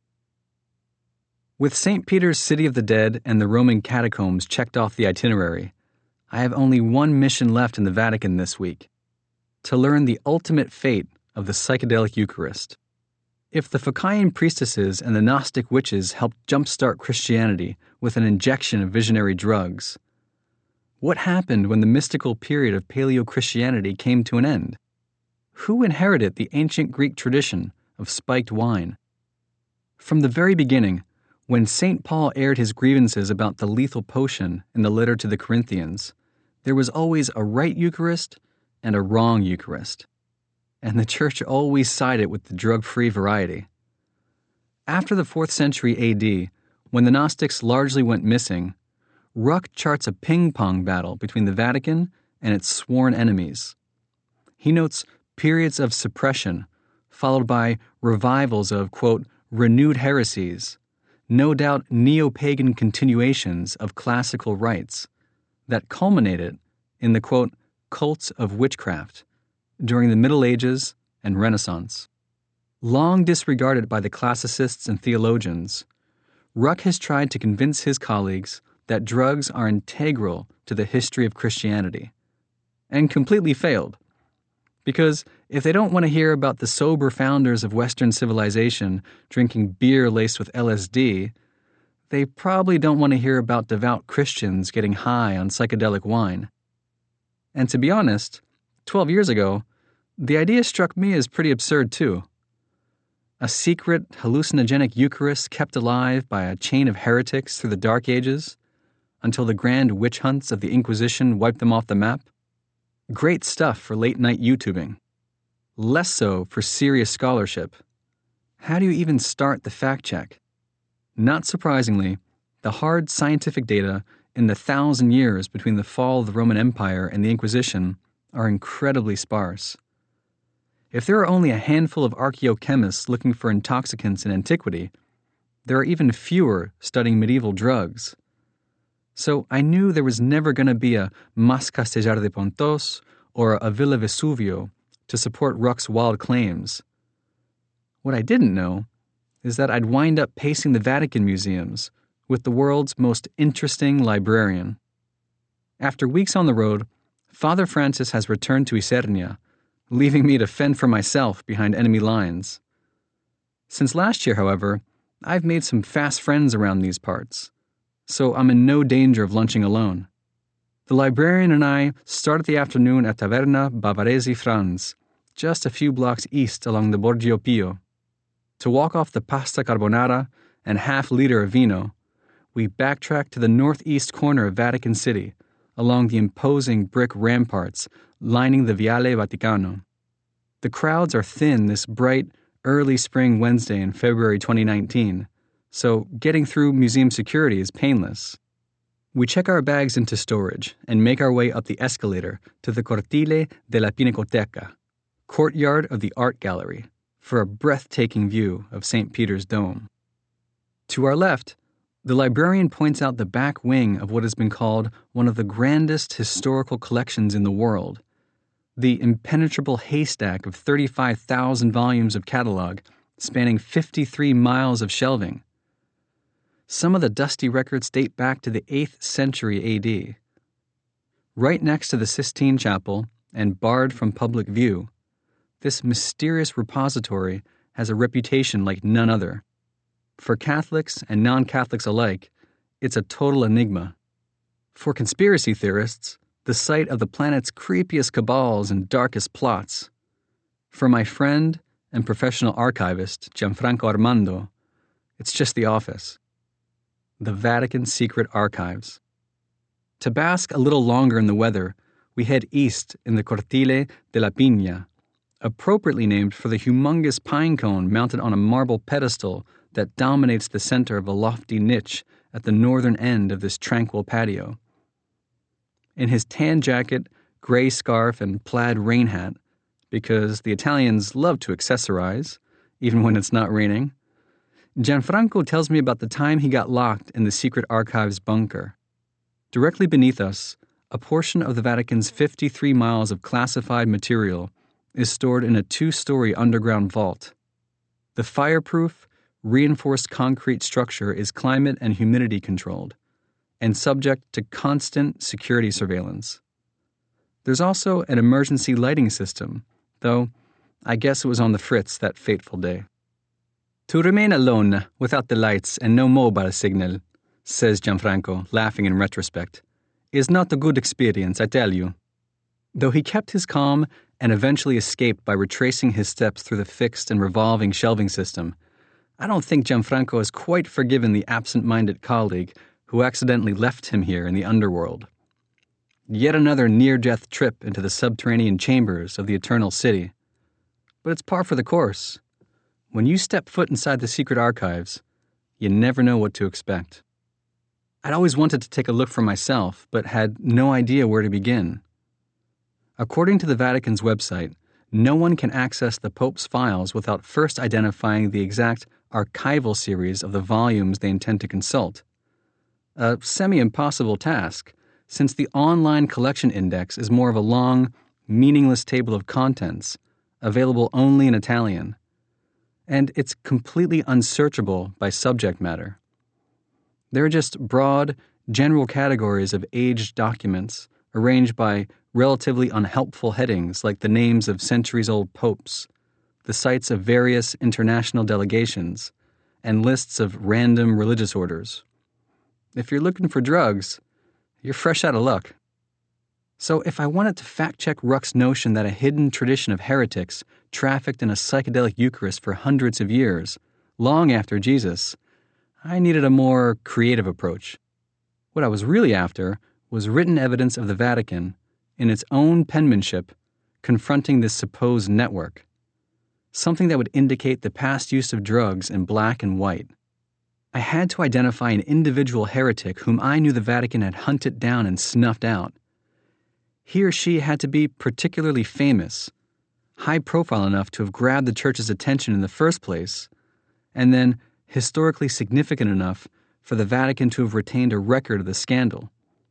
With St. Peter's City of the Dead and the Roman catacombs checked off the itinerary, I have only one mission left in the Vatican this week: to learn the ultimate fate of the psychedelic Eucharist. If the Phocaean priestesses and the Gnostic witches helped jumpstart Christianity with an injection of visionary drugs, what happened when the mystical period of Paleo-Christianity came to an end? Who inherited the ancient Greek tradition of spiked wine? From the very beginning, when St. Paul aired his grievances about the lethal potion in the letter to the Corinthians, there was always a right Eucharist and a wrong Eucharist. and the Church always sided with the drug-free variety. After the 4th century AD, when the Gnostics largely went missing, Ruck charts a ping-pong battle between the Vatican and its sworn enemies. He notes periods of suppression, followed by revivals of, quote, renewed heresies, no doubt neo-pagan continuations of classical rites, that culminated in the, quote, cults of witchcraft during the Middle Ages and Renaissance. Long disregarded by the classicists and theologians, Ruck has tried to convince his colleagues that drugs are integral to the history of Christianity, and completely failed. Because if they don't want to hear about the sober founders of Western civilization drinking beer laced with LSD, they probably don't want to hear about devout Christians getting high on psychedelic wine. And to be honest, 12 years ago, the idea struck me as pretty absurd too. A secret, hallucinogenic Eucharist kept alive by a chain of heretics through the Dark Ages, until the grand witch hunts of the Inquisition wiped them off the map? Great stuff for late-night YouTubing. Less so for serious scholarship. How do you even start the fact check? Not surprisingly, the hard scientific data in the 1,000 years between the fall of the Roman Empire and the Inquisition are incredibly sparse. If there are only a handful of archaeochemists looking for intoxicants in antiquity, there are even fewer studying medieval drugs. So I knew there was never going to be a Mas Castellar de Pontos or a Villa Vesuvio to support Ruck's wild claims. What I didn't know is that I'd wind up pacing the Vatican museums with the world's most interesting librarian. After weeks on the road, Father Francis has returned to Isernia, leaving me to fend for myself behind enemy lines. Since last year, however, I've made some fast friends around these parts, so I'm in no danger of lunching alone. The librarian and I started the afternoon at Taverna Bavaresi Franz, just a few blocks east along the Borgio Pio. To walk off the pasta carbonara and half-liter of vino, we backtracked to the northeast corner of Vatican City, along the imposing brick ramparts lining the Viale Vaticano. The crowds are thin this bright, early spring Wednesday in February 2019, so getting through museum security is painless. We check our bags into storage and make our way up the escalator to the Cortile della Pinacoteca, courtyard of the art gallery, for a breathtaking view of St. Peter's Dome. To our left, the librarian points out the back wing of what has been called one of the grandest historical collections in the world, the impenetrable haystack of 35,000 volumes of catalog spanning 53 miles of shelving. Some of the dusty records date back to the 8th century AD. Right next to the Sistine Chapel and barred from public view, this mysterious repository has a reputation like none other. For Catholics and non-Catholics alike, it's a total enigma. For conspiracy theorists, the site of the planet's creepiest cabals and darkest plots. For my friend and professional archivist, Gianfranco Armando, it's just the office. The Vatican Secret Archives. To bask a little longer in the weather, we head east in the Cortile della Pina, appropriately named for the humongous pine cone mounted on a marble pedestal that dominates the center of a lofty niche at the northern end of this tranquil patio. In his tan jacket, gray scarf, and plaid rain hat, because the Italians love to accessorize, even when it's not raining, Gianfranco tells me about the time he got locked in the secret archives bunker. Directly beneath us, a portion of the Vatican's 53 miles of classified material is stored in a 2-story underground vault. The fireproof, reinforced concrete structure is climate and humidity controlled and subject to constant security surveillance. There's also an emergency lighting system, though I guess it was on the fritz that fateful day. To remain alone without the lights and no mobile signal, says Gianfranco, laughing in retrospect, is not a good experience, I tell you. Though he kept his calm and eventually escaped by retracing his steps through the fixed and revolving shelving system, I don't think Gianfranco has quite forgiven the absent-minded colleague who accidentally left him here in the underworld. Yet another near-death trip into the subterranean chambers of the Eternal City. But it's par for the course. When you step foot inside the secret archives, you never know what to expect. I'd always wanted to take a look for myself, but had no idea where to begin. According to the Vatican's website, no one can access the Pope's files without first identifying the exact archival series of the volumes they intend to consult. A semi-impossible task, since the online collection index is more of a long, meaningless table of contents, available only in Italian. And it's completely unsearchable by subject matter. There are just broad, general categories of aged documents arranged by relatively unhelpful headings like the names of centuries-old popes, the sites of various international delegations, and lists of random religious orders. If you're looking for drugs, you're fresh out of luck. So if I wanted to fact-check Ruck's notion that a hidden tradition of heretics trafficked in a psychedelic Eucharist for hundreds of years, long after Jesus, I needed a more creative approach. What I was really after was written evidence of the Vatican, in its own penmanship, confronting this supposed network. Something that would indicate the past use of drugs in black and white. I had to identify an individual heretic whom I knew the Vatican had hunted down and snuffed out. He or she had to be particularly famous, high profile enough to have grabbed the Church's attention in the first place, and then historically significant enough for the Vatican to have retained a record of the scandal.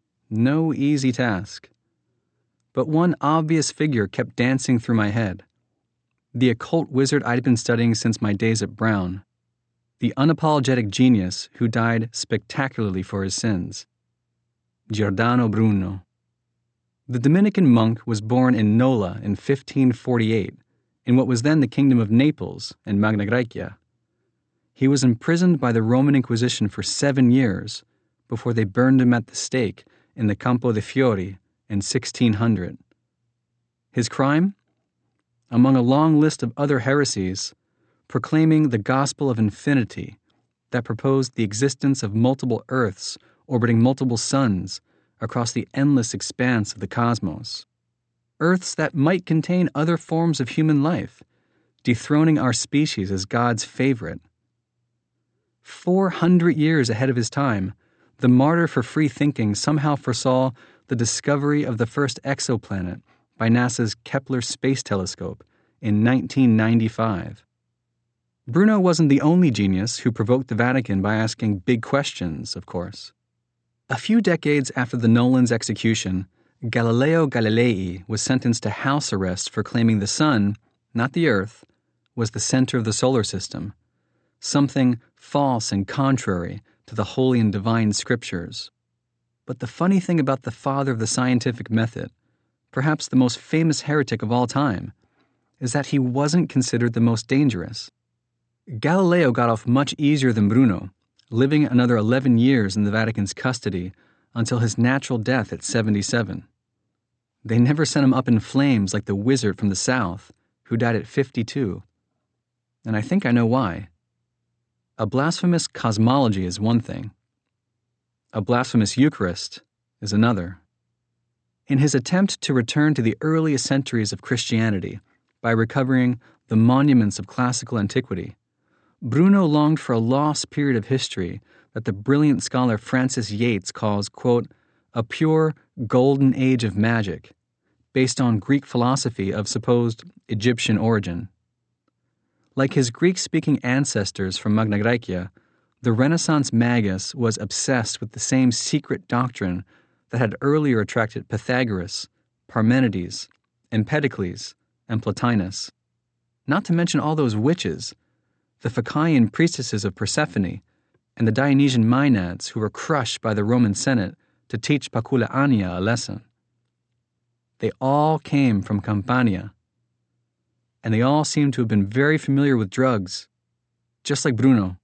No easy task. But one obvious figure kept dancing through my head. The occult wizard I'd been studying since my days at Brown. The unapologetic genius who died spectacularly for his sins. Giordano Bruno. The Dominican monk was born in Nola in 1548, in what was then the Kingdom of Naples and Magna Graecia. He was imprisoned by the Roman Inquisition for 7 years before they burned him at the stake in the Campo de' Fiori in 1600. His crime? Among a long list of other heresies, proclaiming the gospel of infinity that proposed the existence of multiple Earths orbiting multiple suns across the endless expanse of the cosmos. Earths that might contain other forms of human life, dethroning our species as God's favorite. 400 years ahead of his time, the martyr for free thinking somehow foresaw the discovery of the first exoplanet by NASA's Kepler Space Telescope in 1995. Bruno wasn't the only genius who provoked the Vatican by asking big questions, of course. A few decades after the Nolan's execution, Galileo Galilei was sentenced to house arrest for claiming the sun, not the Earth, was the center of the solar system, something false and contrary to the holy and divine scriptures. But the funny thing about the father of the scientific method, perhaps the most famous heretic of all time, is that he wasn't considered the most dangerous. Galileo got off much easier than Bruno, living another 11 years in the Vatican's custody until his natural death at 77. They never sent him up in flames like the wizard from the south, who died at 52. And I think I know why. A blasphemous cosmology is one thing. A blasphemous Eucharist is another. In his attempt to return to the earliest centuries of Christianity by recovering the monuments of classical antiquity, Bruno longed for a lost period of history that the brilliant scholar Francis Yates calls, quote, a pure golden age of magic, based on Greek philosophy of supposed Egyptian origin. Like his Greek-speaking ancestors from Magna Graecia, the Renaissance magus was obsessed with the same secret doctrine that had earlier attracted Pythagoras, Parmenides, Empedocles, and Plotinus. Not to mention all those witches, the Phacaean priestesses of Persephone, and the Dionysian Maenads who were crushed by the Roman Senate to teach Pacula Ania a lesson. They all came from Campania, and they all seem to have been very familiar with drugs, just like Bruno.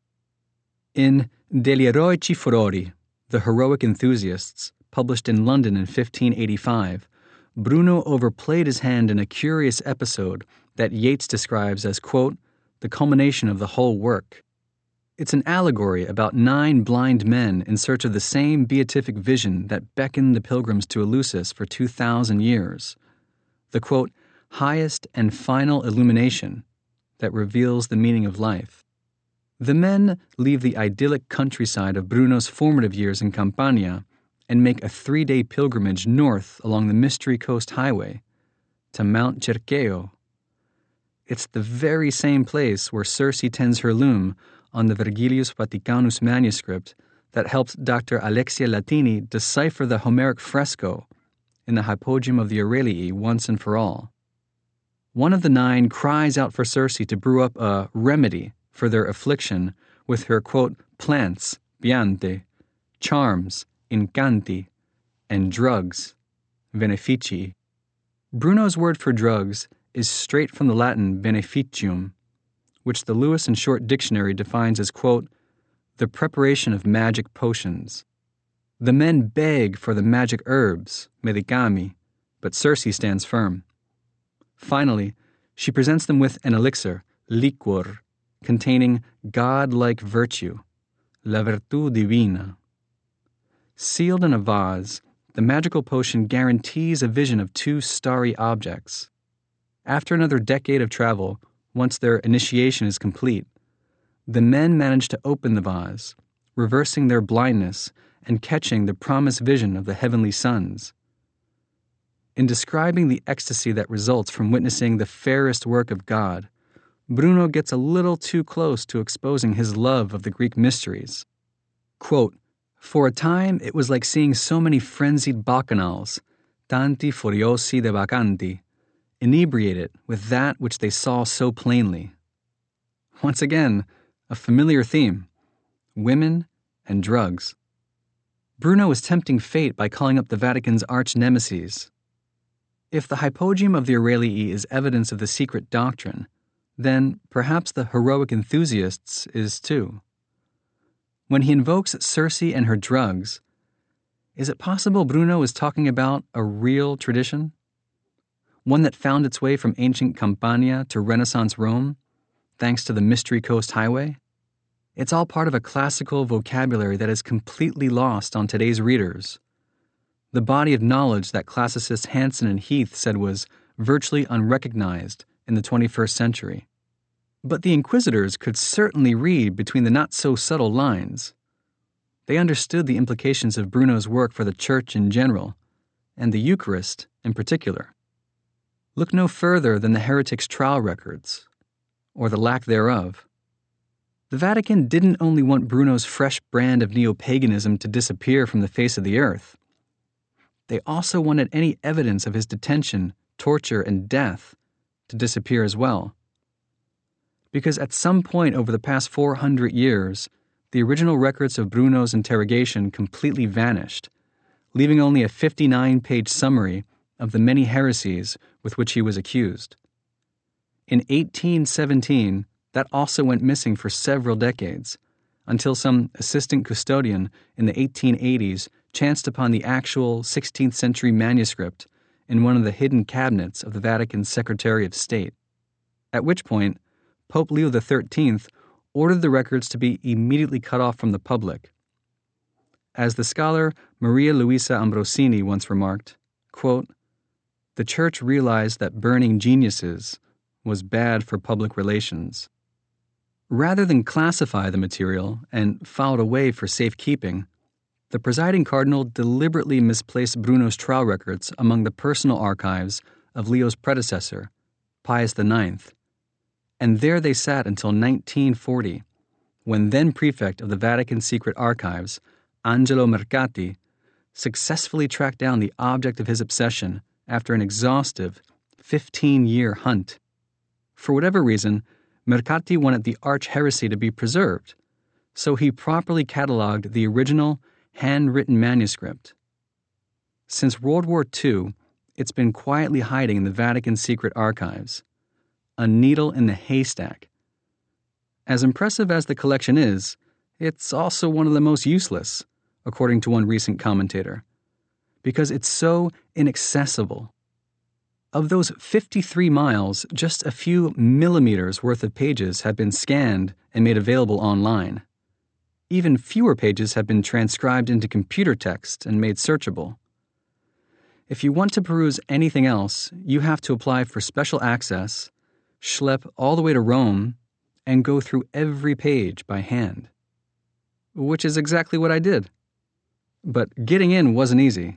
In Degli Eroici Furori, The Heroic Enthusiasts, published in London in 1585, Bruno overplayed his hand in a curious episode that Yates describes as, quote, the culmination of the whole work. It's an allegory about 9 blind men in search of the same beatific vision that beckoned the pilgrims to Eleusis for 2,000 years. The, quote, highest and final illumination that reveals the meaning of life. The men leave the idyllic countryside of Bruno's formative years in Campania and make a 3-day pilgrimage north along the Mystery Coast Highway to Mount Cercheo. It's the very same place where Circe tends her loom on the Vergilius Vaticanus manuscript that helped Dr. Alexia Latini decipher the Homeric fresco in the Hypogeum of the Aurelii once and for all. One of the 9 cries out for Circe to brew up a remedy for their affliction with her, quote, plants, piante, charms, incanti, and drugs, beneficii. Bruno's word for drugs is straight from the Latin beneficium, which the Lewis and Short Dictionary defines as, quote, the preparation of magic potions. The men beg for the magic herbs, medicami, but Circe stands firm. Finally, she presents them with an elixir, liquor, containing god-like virtue, la virtud divina. Sealed in a vase, the magical potion guarantees a vision of 2 starry objects. After another decade of travel, once their initiation is complete, the men manage to open the vase, reversing their blindness and catching the promised vision of the heavenly suns. In describing the ecstasy that results from witnessing the fairest work of God, Bruno gets a little too close to exposing his love of the Greek mysteries. Quote, for a time it was like seeing so many frenzied bacchanals, tanti furiosi de bacchanti, inebriated with that which they saw so plainly. Once again, a familiar theme, women and drugs. Bruno is tempting fate by calling up the Vatican's arch-nemeses. If the Hypogeum of the Aurelii is evidence of the secret doctrine, then perhaps the heroic enthusiasts is too. When he invokes Circe and her drugs, is it possible Bruno is talking about a real tradition? One that found its way from ancient Campania to Renaissance Rome, thanks to the Mystery Coast Highway? It's all part of a classical vocabulary that is completely lost on today's readers. The body of knowledge that classicists Hansen and Heath said was virtually unrecognized in the 21st century. But the inquisitors could certainly read between the not-so-subtle lines. They understood the implications of Bruno's work for the Church in general, and the Eucharist in particular. Look no further than the heretics' trial records, or the lack thereof. The Vatican didn't only want Bruno's fresh brand of neo-paganism to disappear from the face of the earth. They also wanted any evidence of his detention, torture, and death to disappear as well. Because at some point over the past 400 years, the original records of Bruno's interrogation completely vanished, leaving only a 59-page summary of the many heresies with which he was accused. In 1817, that also went missing for several decades, until some assistant custodian in the 1880s chanced upon the actual 16th century manuscript in one of the hidden cabinets of the Vatican's Secretary of State, at which point Pope Leo XIII ordered the records to be immediately cut off from the public. As the scholar Maria Luisa Ambrosini once remarked, quote, the Church realized that burning geniuses was bad for public relations. Rather than classify the material and file it away for safekeeping, the presiding cardinal deliberately misplaced Bruno's trial records among the personal archives of Leo's predecessor, Pius IX, and there they sat until 1940, when then-prefect of the Vatican Secret Archives, Angelo Mercati, successfully tracked down the object of his obsession after an exhaustive 15-year hunt. For whatever reason, Mercati wanted the arch-heresy to be preserved, so he properly cataloged the original handwritten manuscript. Since World War II, it's been quietly hiding in the Vatican Secret Archives, a needle in the haystack. As impressive as the collection is, it's also one of the most useless, according to one recent commentator, because it's so inaccessible. Of those 53 miles, just a few millimeters worth of pages have been scanned and made available online. Even fewer pages have been transcribed into computer text and made searchable. If you want to peruse anything else, you have to apply for special access, schlep all the way to Rome, and go through every page by hand. Which is exactly what I did. But getting in wasn't easy.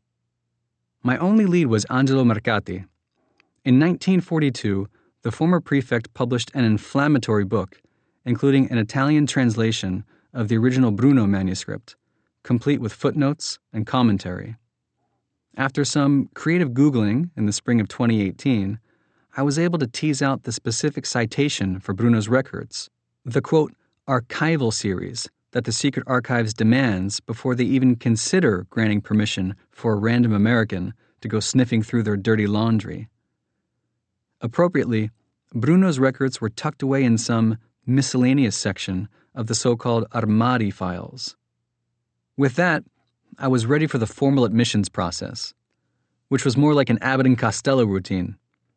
My only lead was Angelo Mercati. In 1942, the former prefect published an inflammatory book, including an Italian translation of the original Bruno manuscript, complete with footnotes and commentary. After some creative Googling in the spring of 2018, I was able to tease out the specific citation for Bruno's records, the quote, archival series that the Secret Archives demands before they even consider granting permission for a random American to go sniffing through their dirty laundry. Appropriately, Bruno's records were tucked away in some miscellaneous section of the so-called Armadi files. With that, I was ready for the formal admissions process, which was more like an Abbott and Costello routine.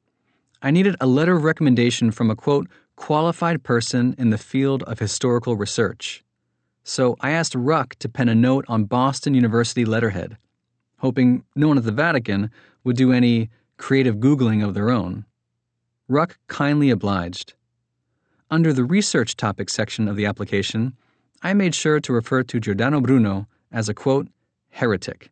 I needed a letter of recommendation from a, quote, qualified person in the field of historical research. So I asked Ruck to pen a note on Boston University letterhead, hoping no one at the Vatican would do any creative Googling of their own. Ruck kindly obliged. Under the research topic section of the application, I made sure to refer to Giordano Bruno as a, quote, heretic.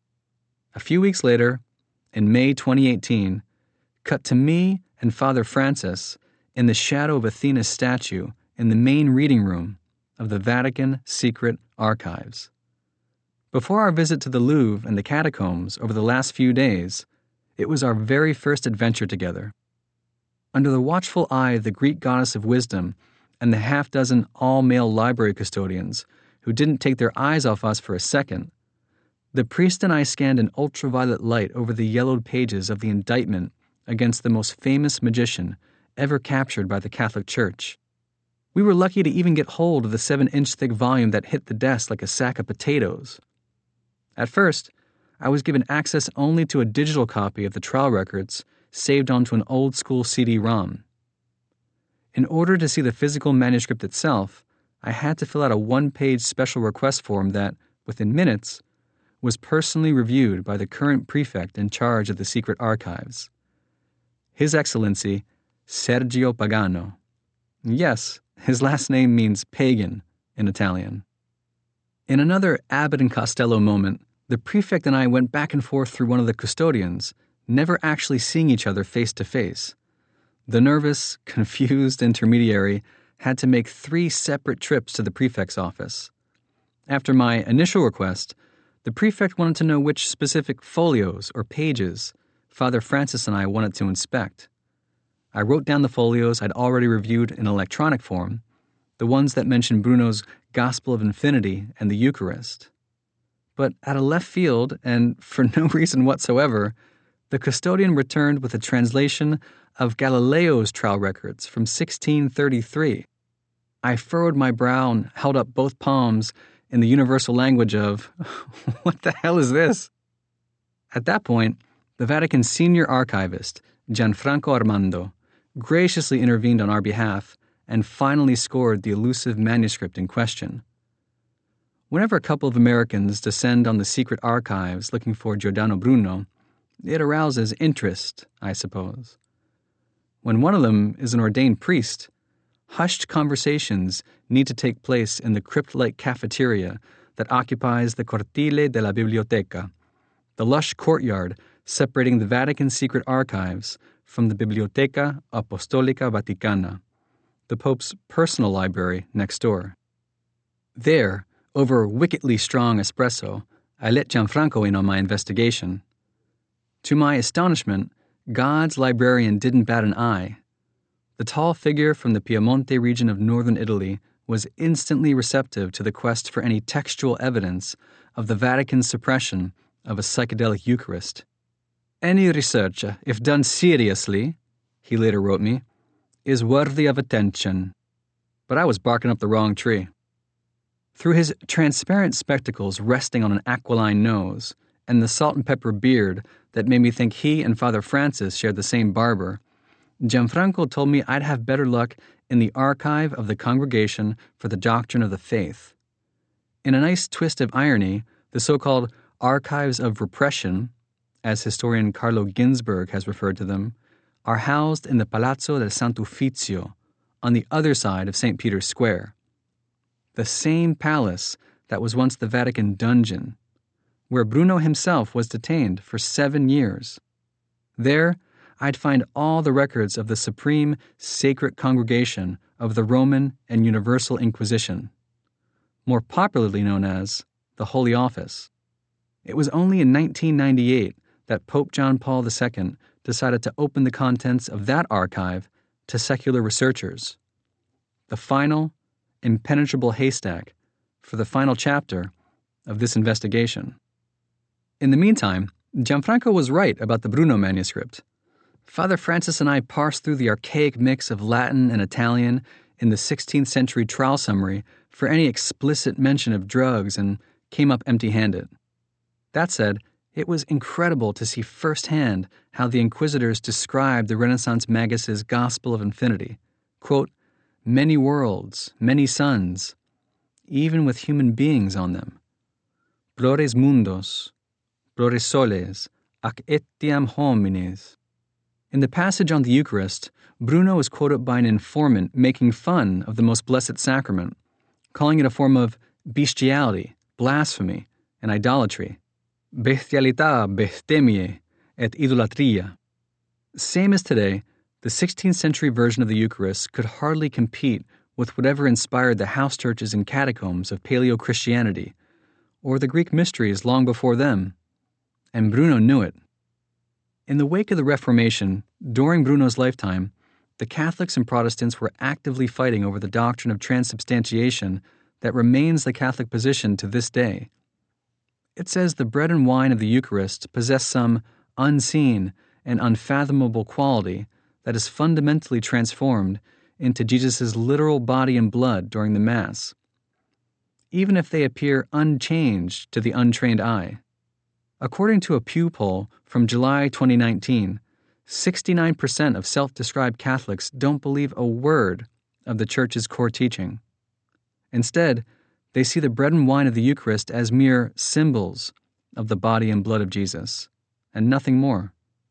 A few weeks later, in May 2018, cut to me and Father Francis in the shadow of Athena's statue in the main reading room of the Vatican Secret Archives. Before our visit to the Louvre and the catacombs over the last few days, it was our very first adventure together. Under the watchful eye of the Greek goddess of wisdom and the half-dozen all-male library custodians who didn't take their eyes off us for a second, the priest and I scanned in ultraviolet light over the yellowed pages of the indictment against the most famous magician ever captured by the Catholic Church. We were lucky to even get hold of the 7-inch thick volume that hit the desk like a sack of potatoes. At first, I was given access only to a digital copy of the trial records saved onto an old-school CD-ROM. In order to see the physical manuscript itself, I had to fill out a one-page special request form that, within minutes, was personally reviewed by the current prefect in charge of the secret archives. His Excellency, Sergio Pagano. Yes, his last name means pagan in Italian. In another Abbott and Costello moment, the prefect and I went back and forth through one of the custodians, never actually seeing each other face to face. The nervous, confused intermediary had to make 3 separate trips to the prefect's office. After my initial request, the prefect wanted to know which specific folios or pages Father Francis and I wanted to inspect. I wrote down the folios I'd already reviewed in electronic form, the ones that mentioned Bruno's Gospel of Infinity and the Eucharist. But out of left field, and for no reason whatsoever, the custodian returned with a translation of Galileo's trial records from 1633. I furrowed my brow and held up both palms in the universal language of, what the hell is this? At that point, the Vatican's senior archivist, Gianfranco Armando, graciously intervened on our behalf and finally scored the elusive manuscript in question. Whenever a couple of Americans descend on the secret archives looking for Giordano Bruno, it arouses interest, I suppose. When one of them is an ordained priest, hushed conversations need to take place in the crypt-like cafeteria that occupies the Cortile della Biblioteca, the lush courtyard separating the Vatican secret archives from the Biblioteca Apostolica Vaticana, the Pope's personal library next door. There, over wickedly strong espresso, I let Gianfranco in on my investigation. To my astonishment, God's librarian didn't bat an eye. The tall figure from the Piemonte region of northern Italy was instantly receptive to the quest for any textual evidence of the Vatican's suppression of a psychedelic Eucharist. Any research, if done seriously, he later wrote me, is worthy of attention. But I was barking up the wrong tree. Through his transparent spectacles resting on an aquiline nose and the salt and pepper beard that made me think he and Father Francis shared the same barber, Gianfranco told me I'd have better luck in the archive of the Congregation for the Doctrine of the Faith. In a nice twist of irony, the so-called Archives of Repression, as historian Carlo Ginzburg has referred to them, are housed in the Palazzo del Sant'Uffizio on the other side of St. Peter's Square, the same palace that was once the Vatican dungeon, where Bruno himself was detained for 7 years. There, I'd find all the records of the supreme sacred congregation of the Roman and Universal Inquisition, more popularly known as the Holy Office. It was only in 1998 that Pope John Paul II decided to open the contents of that archive to secular researchers, the final, impenetrable haystack for the final chapter of this investigation. In the meantime, Gianfranco was right about the Bruno manuscript. Father Francis and I parsed through the archaic mix of Latin and Italian in the 16th century trial summary for any explicit mention of drugs and came up empty-handed. That said, it was incredible to see firsthand how the inquisitors described the Renaissance Magus's gospel of infinity. Quote, many worlds, many suns, even with human beings on them. Plures mundos, plures soles, ac etiam homines. In the passage on the Eucharist, Bruno is quoted by an informant making fun of the Most Blessed Sacrament, calling it a form of bestiality, blasphemy, and idolatry. Bestialita, bestemie, et idolatria. Same as today, the 16th century version of the Eucharist could hardly compete with whatever inspired the house churches and catacombs of Paleo-Christianity, or the Greek mysteries long before them. And Bruno knew it. In the wake of the Reformation, during Bruno's lifetime, the Catholics and Protestants were actively fighting over the doctrine of transubstantiation that remains the Catholic position to this day. It says the bread and wine of the Eucharist possess some unseen and unfathomable quality that is fundamentally transformed into Jesus' literal body and blood during the Mass, even if they appear unchanged to the untrained eye. According to a Pew poll from July 2019, 69% of self-described Catholics don't believe a word of the Church's core teaching. Instead, they see the bread and wine of the Eucharist as mere symbols of the body and blood of Jesus, and nothing more.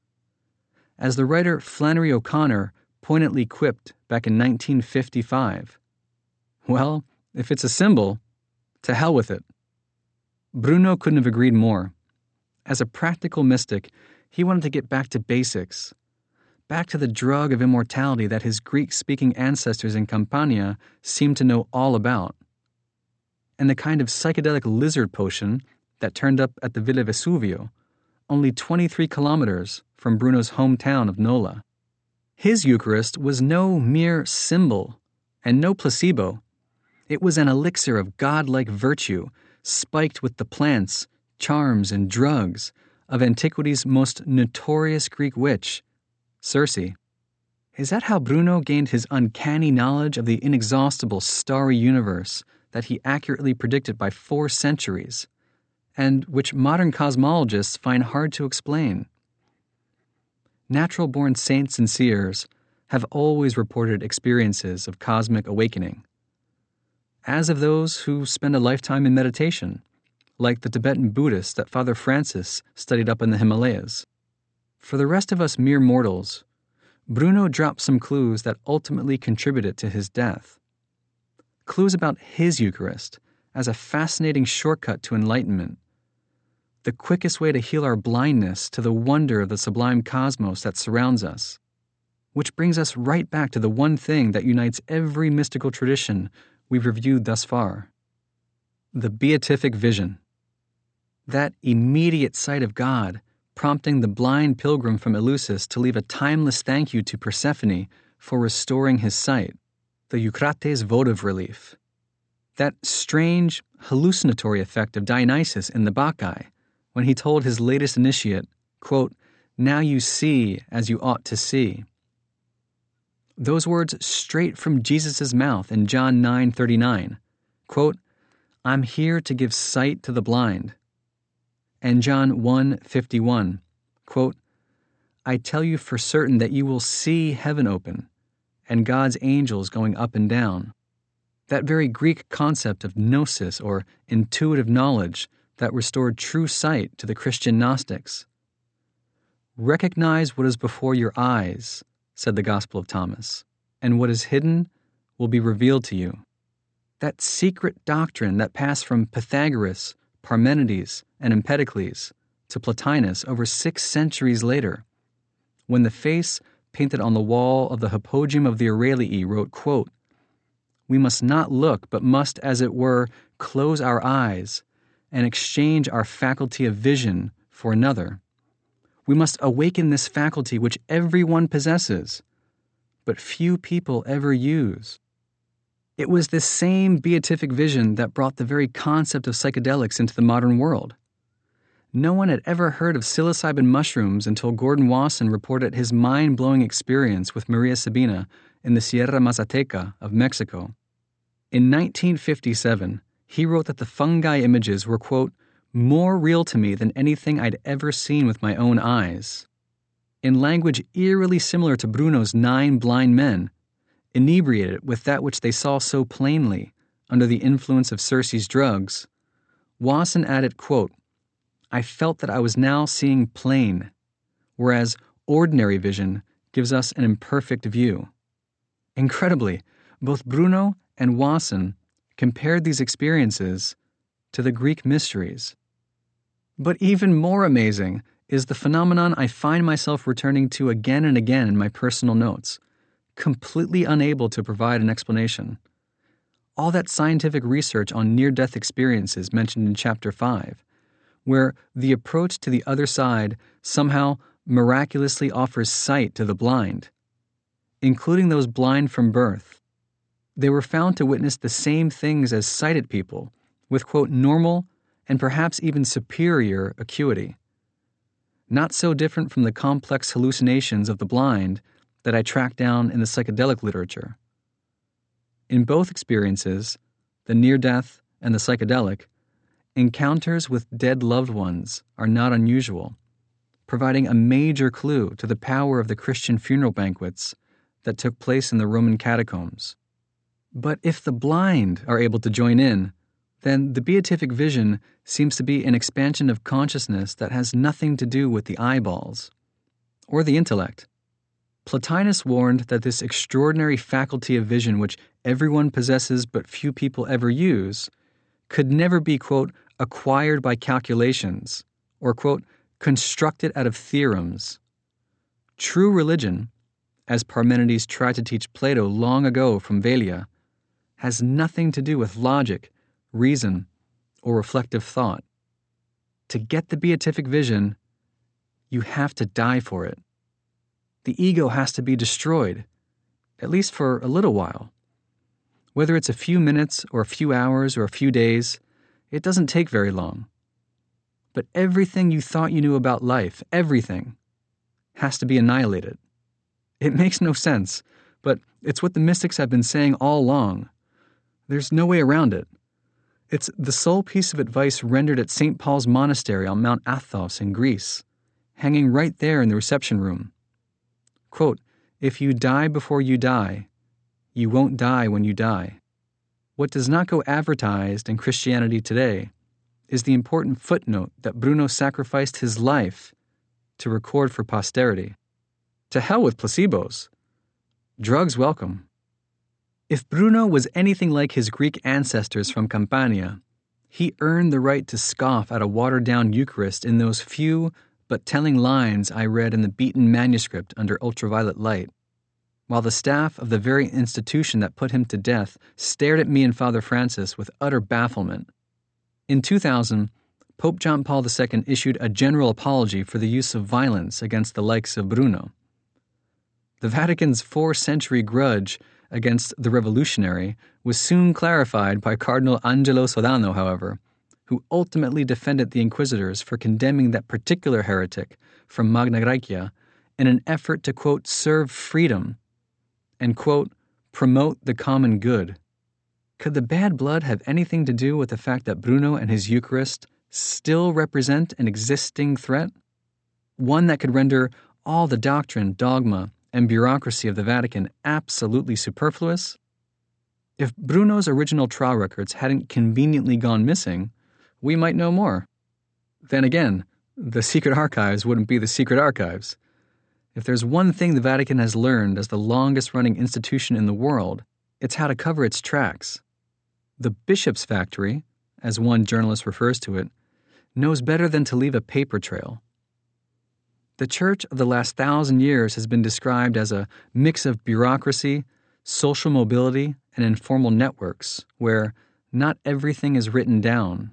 As the writer Flannery O'Connor poignantly quipped back in 1955, well, if it's a symbol, to hell with it. Bruno couldn't have agreed more. As a practical mystic, he wanted to get back to basics, back to the drug of immortality that his Greek-speaking ancestors in Campania seemed to know all about, and the kind of psychedelic lizard potion that turned up at the Villa Vesuvio, only 23 kilometers from Bruno's hometown of Nola. His Eucharist was no mere symbol and no placebo. It was an elixir of godlike virtue, spiked with the plants, charms, and drugs of antiquity's most notorious Greek witch, Circe. Is that how Bruno gained his uncanny knowledge of the inexhaustible starry universe that he accurately predicted by 4 centuries, and which modern cosmologists find hard to explain? Natural-born saints and seers have always reported experiences of cosmic awakening, as have those who spend a lifetime in meditation, like the Tibetan Buddhists that Father Francis studied up in the Himalayas. For the rest of us mere mortals, Bruno dropped some clues that ultimately contributed to his death. Clues about his Eucharist as a fascinating shortcut to enlightenment, the quickest way to heal our blindness to the wonder of the sublime cosmos that surrounds us, which brings us right back to the one thing that unites every mystical tradition we've reviewed thus far: the beatific vision. That immediate sight of God, prompting the blind pilgrim from Eleusis to leave a timeless thank you to Persephone for restoring his sight, the Eucrates votive relief. That strange, hallucinatory effect of Dionysus in the Bacchae, when he told his latest initiate, quote, "Now you see as you ought to see." Those words straight from Jesus' mouth in John 9:39, quote, "I'm here to give sight to the blind." And John 1:51, quote, "I tell you for certain that you will see heaven open and God's angels going up and down." That very Greek concept of gnosis, or intuitive knowledge, that restored true sight to the Christian Gnostics. "Recognize what is before your eyes," said the Gospel of Thomas, "and what is hidden will be revealed to you." That secret doctrine that passed from Pythagoras, Parmenides, and Empedocles to Plotinus over 6 centuries later, when the face painted on the wall of the Hypogeum of the Aurelii wrote, quote, "We must not look, but must, as it were, close our eyes and exchange our faculty of vision for another. We must awaken this faculty which everyone possesses, but few people ever use." It was this same beatific vision that brought the very concept of psychedelics into the modern world. No one had ever heard of psilocybin mushrooms until Gordon Wasson reported his mind-blowing experience with Maria Sabina in the Sierra Mazateca of Mexico. In 1957, he wrote that the fungi images were, quote, "more real to me than anything I'd ever seen with my own eyes." In language eerily similar to Bruno's 9 blind men, inebriated with that which they saw so plainly under the influence of Circe's drugs, Wasson added, quote, "I felt that I was now seeing plain, whereas ordinary vision gives us an imperfect view." Incredibly, both Bruno and Wasson compared these experiences to the Greek mysteries. But even more amazing is the phenomenon I find myself returning to again and again in my personal notes, completely unable to provide an explanation. All that scientific research on near-death experiences mentioned in Chapter 5, where the approach to the other side somehow miraculously offers sight to the blind, including those blind from birth. They were found to witness the same things as sighted people, with, quote, "normal and perhaps even superior acuity." Not so different from the complex hallucinations of the blind that I tracked down in the psychedelic literature. In both experiences, the near-death and the psychedelic, encounters with dead loved ones are not unusual, providing a major clue to the power of the Christian funeral banquets that took place in the Roman catacombs. But if the blind are able to join in, then the beatific vision seems to be an expansion of consciousness that has nothing to do with the eyeballs or the intellect. Plotinus warned that this extraordinary faculty of vision which everyone possesses but few people ever use could never be, quote, "acquired by calculations," or, quote, "constructed out of theorems." True religion, as Parmenides tried to teach Plato long ago from Velia, has nothing to do with logic, reason, or reflective thought. To get the beatific vision, you have to die for it. The ego has to be destroyed, at least for a little while. Whether it's a few minutes or a few hours or a few days, it doesn't take very long. But everything you thought you knew about life, everything, has to be annihilated. It makes no sense, but it's what the mystics have been saying all along. There's no way around it. It's the sole piece of advice rendered at St. Paul's Monastery on Mount Athos in Greece, hanging right there in the reception room. Quote, "If you die before you die, you won't die when you die." What does not go advertised in Christianity today is the important footnote that Bruno sacrificed his life to record for posterity. To hell with placebos. Drugs welcome. If Bruno was anything like his Greek ancestors from Campania, he earned the right to scoff at a watered-down Eucharist in those few but telling lines I read in the beaten manuscript under ultraviolet light, while the staff of the very institution that put him to death stared at me and Father Francis with utter bafflement. In 2000, Pope John Paul II issued a general apology for the use of violence against the likes of Bruno. The Vatican's 4-century grudge against the revolutionary was soon clarified by Cardinal Angelo Sodano, however, who ultimately defended the inquisitors for condemning that particular heretic from Magna Graecia in an effort to, quote, "serve freedom" and, quote, "promote the common good." Could the bad blood have anything to do with the fact that Bruno and his Eucharist still represent an existing threat? One that could render all the doctrine, dogma, and bureaucracy of the Vatican absolutely superfluous? If Bruno's original trial records hadn't conveniently gone missing, we might know more. Then again, the secret archives wouldn't be the secret archives. If there's one thing the Vatican has learned as the longest-running institution in the world, it's how to cover its tracks. The bishop's factory, as one journalist refers to it, knows better than to leave a paper trail. The Church of the last 1,000 years has been described as a mix of bureaucracy, social mobility, and informal networks, where not everything is written down.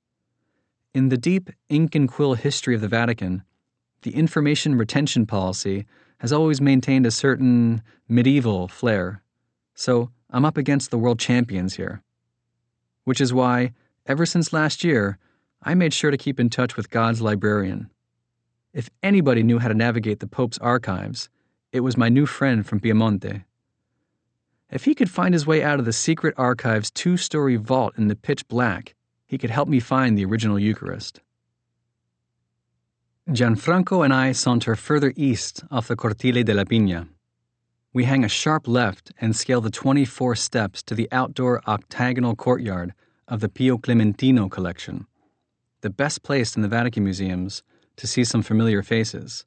In the deep ink and quill history of the Vatican, the information retention policy has always maintained a certain medieval flair, so I'm up against the world champions here. Which is why, ever since last year, I made sure to keep in touch with God's librarian. If anybody knew how to navigate the Pope's archives, it was my new friend from Piemonte. If he could find his way out of the secret archive's 2-story vault in the pitch black, he could help me find the original Eucharist. Gianfranco and I saunter further east off the Cortile de la Pina. We hang a sharp left and scale the 24 steps to the outdoor octagonal courtyard of the Pio Clementino collection, the best place in the Vatican museums to see some familiar faces.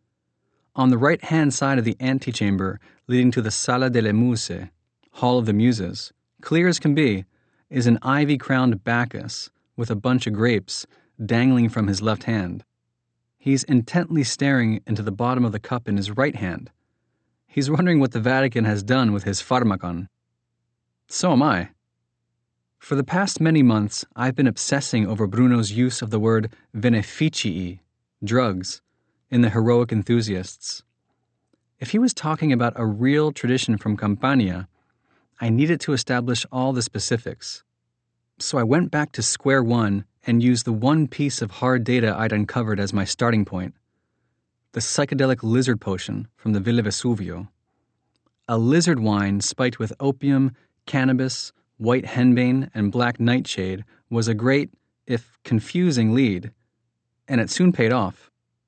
On the right-hand side of the antechamber leading to the Sala delle Muse, Hall of the Muses, clear as can be, is an ivy-crowned Bacchus with a bunch of grapes dangling from his left hand. He's intently staring into the bottom of the cup in his right hand. He's wondering what the Vatican has done with his pharmakon. So am I. For the past many months, I've been obsessing over Bruno's use of the word beneficii, drugs, in the Heroic Enthusiasts. If he was talking about a real tradition from Campania, I needed to establish all the specifics. So I went back to square one and used the one piece of hard data I'd uncovered as my starting point: the psychedelic lizard potion from the Villa Vesuvio. A lizard wine spiked with opium, cannabis, white henbane, and black nightshade was a great, if confusing, lead, and it soon paid off.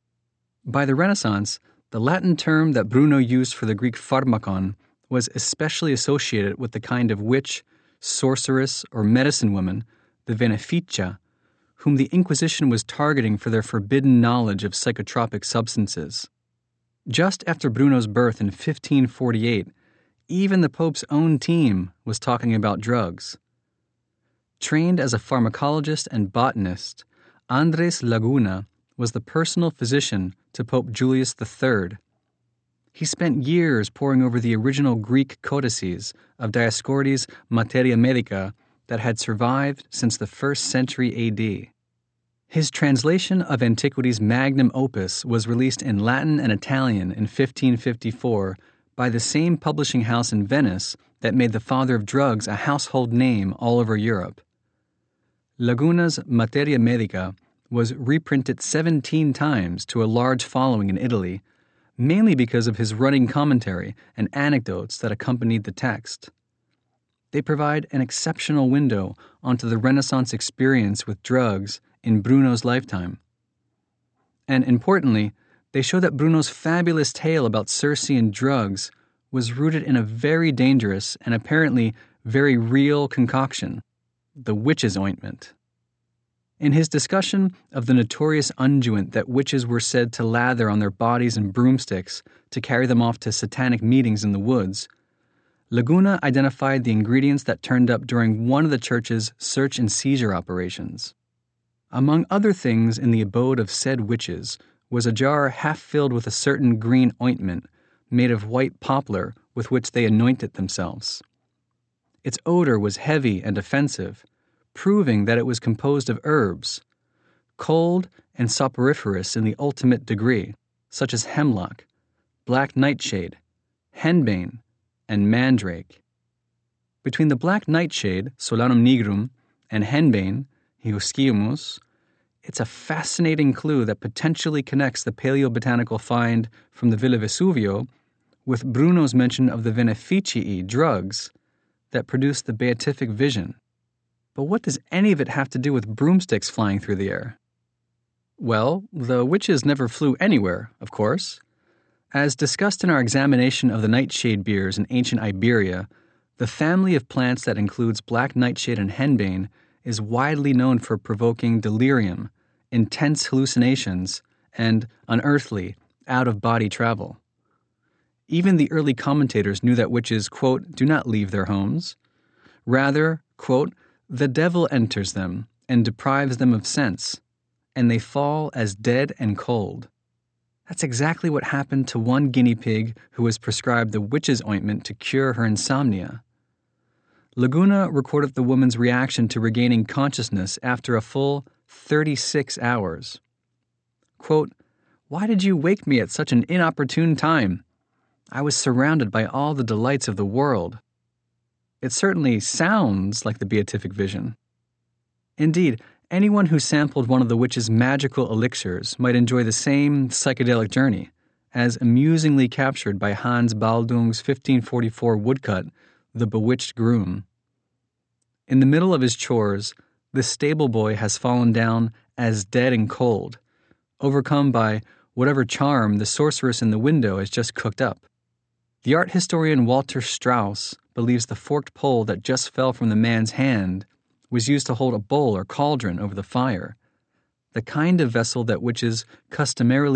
By the Renaissance, the Latin term that Bruno used for the Greek pharmakon was especially associated with the kind of witch, sorceress, or medicine woman, the beneficia, whom the Inquisition was targeting for their forbidden knowledge of psychotropic substances. Just after Bruno's birth in 1548, even the Pope's own team was talking about drugs. Trained as a pharmacologist and botanist, Andres Laguna was the personal physician to Pope Julius III. He spent years poring over the original Greek codices of Dioscorides' Materia Medica that had survived since the 1st century AD. His translation of antiquity's magnum opus was released in Latin and Italian in 1554 by the same publishing house in Venice that made the father of drugs a household name all over Europe. Laguna's Materia Medica was reprinted 17 times to a large following in Italy, mainly because of his running commentary and anecdotes that accompanied the text. They provide an exceptional window onto the Renaissance experience with drugs in Bruno's lifetime. And importantly, they show that Bruno's fabulous tale about Circe and drugs was rooted in a very dangerous and apparently very real concoction, the witch's ointment. In his discussion of the notorious unguent that witches were said to lather on their bodies and broomsticks to carry them off to satanic meetings in the woods, Laguna identified the ingredients that turned up during one of the church's search and seizure operations. Among other things in the abode of said witches was a jar half filled with a certain green ointment made of white poplar with which they anointed themselves. Its odor was heavy and offensive, proving that it was composed of herbs, cold and soporiferous in the ultimate degree, such as hemlock, black nightshade, henbane, and mandrake. Between the black nightshade, Solanum nigrum, and henbane, Hyoscyamus, it's a fascinating clue that potentially connects the paleobotanical find from the Villa Vesuvio with Bruno's mention of the beneficii drugs that produced the beatific vision. But what does any of it have to do with broomsticks flying through the air? Well, the witches never flew anywhere, of course. As discussed in our examination of the nightshade beers in ancient Iberia, the family of plants that includes black nightshade and henbane is widely known for provoking delirium intense hallucinations, and unearthly, out-of-body travel. Even the early commentators knew that witches, quote, do not leave their homes. Rather, quote, the devil enters them and deprives them of sense, and they fall as dead and cold. That's exactly what happened to one guinea pig who was prescribed the witch's ointment to cure her insomnia. Laguna recorded the woman's reaction to regaining consciousness after a full 36 hours. Quote, why did you wake me at such an inopportune time? I was surrounded by all the delights of the world. It certainly sounds like the beatific vision. Indeed, anyone who sampled one of the witch's magical elixirs might enjoy the same psychedelic journey, as amusingly captured by Hans Baldung's 1544 woodcut, The Bewitched Groom. In the middle of his chores, the stable boy has fallen down as dead and cold, overcome by whatever charm the sorceress in the window has just cooked up. The art historian Walter Strauss believes the forked pole that just fell from the man's hand was used to hold a bowl or cauldron over the fire, the kind of vessel that witches customarily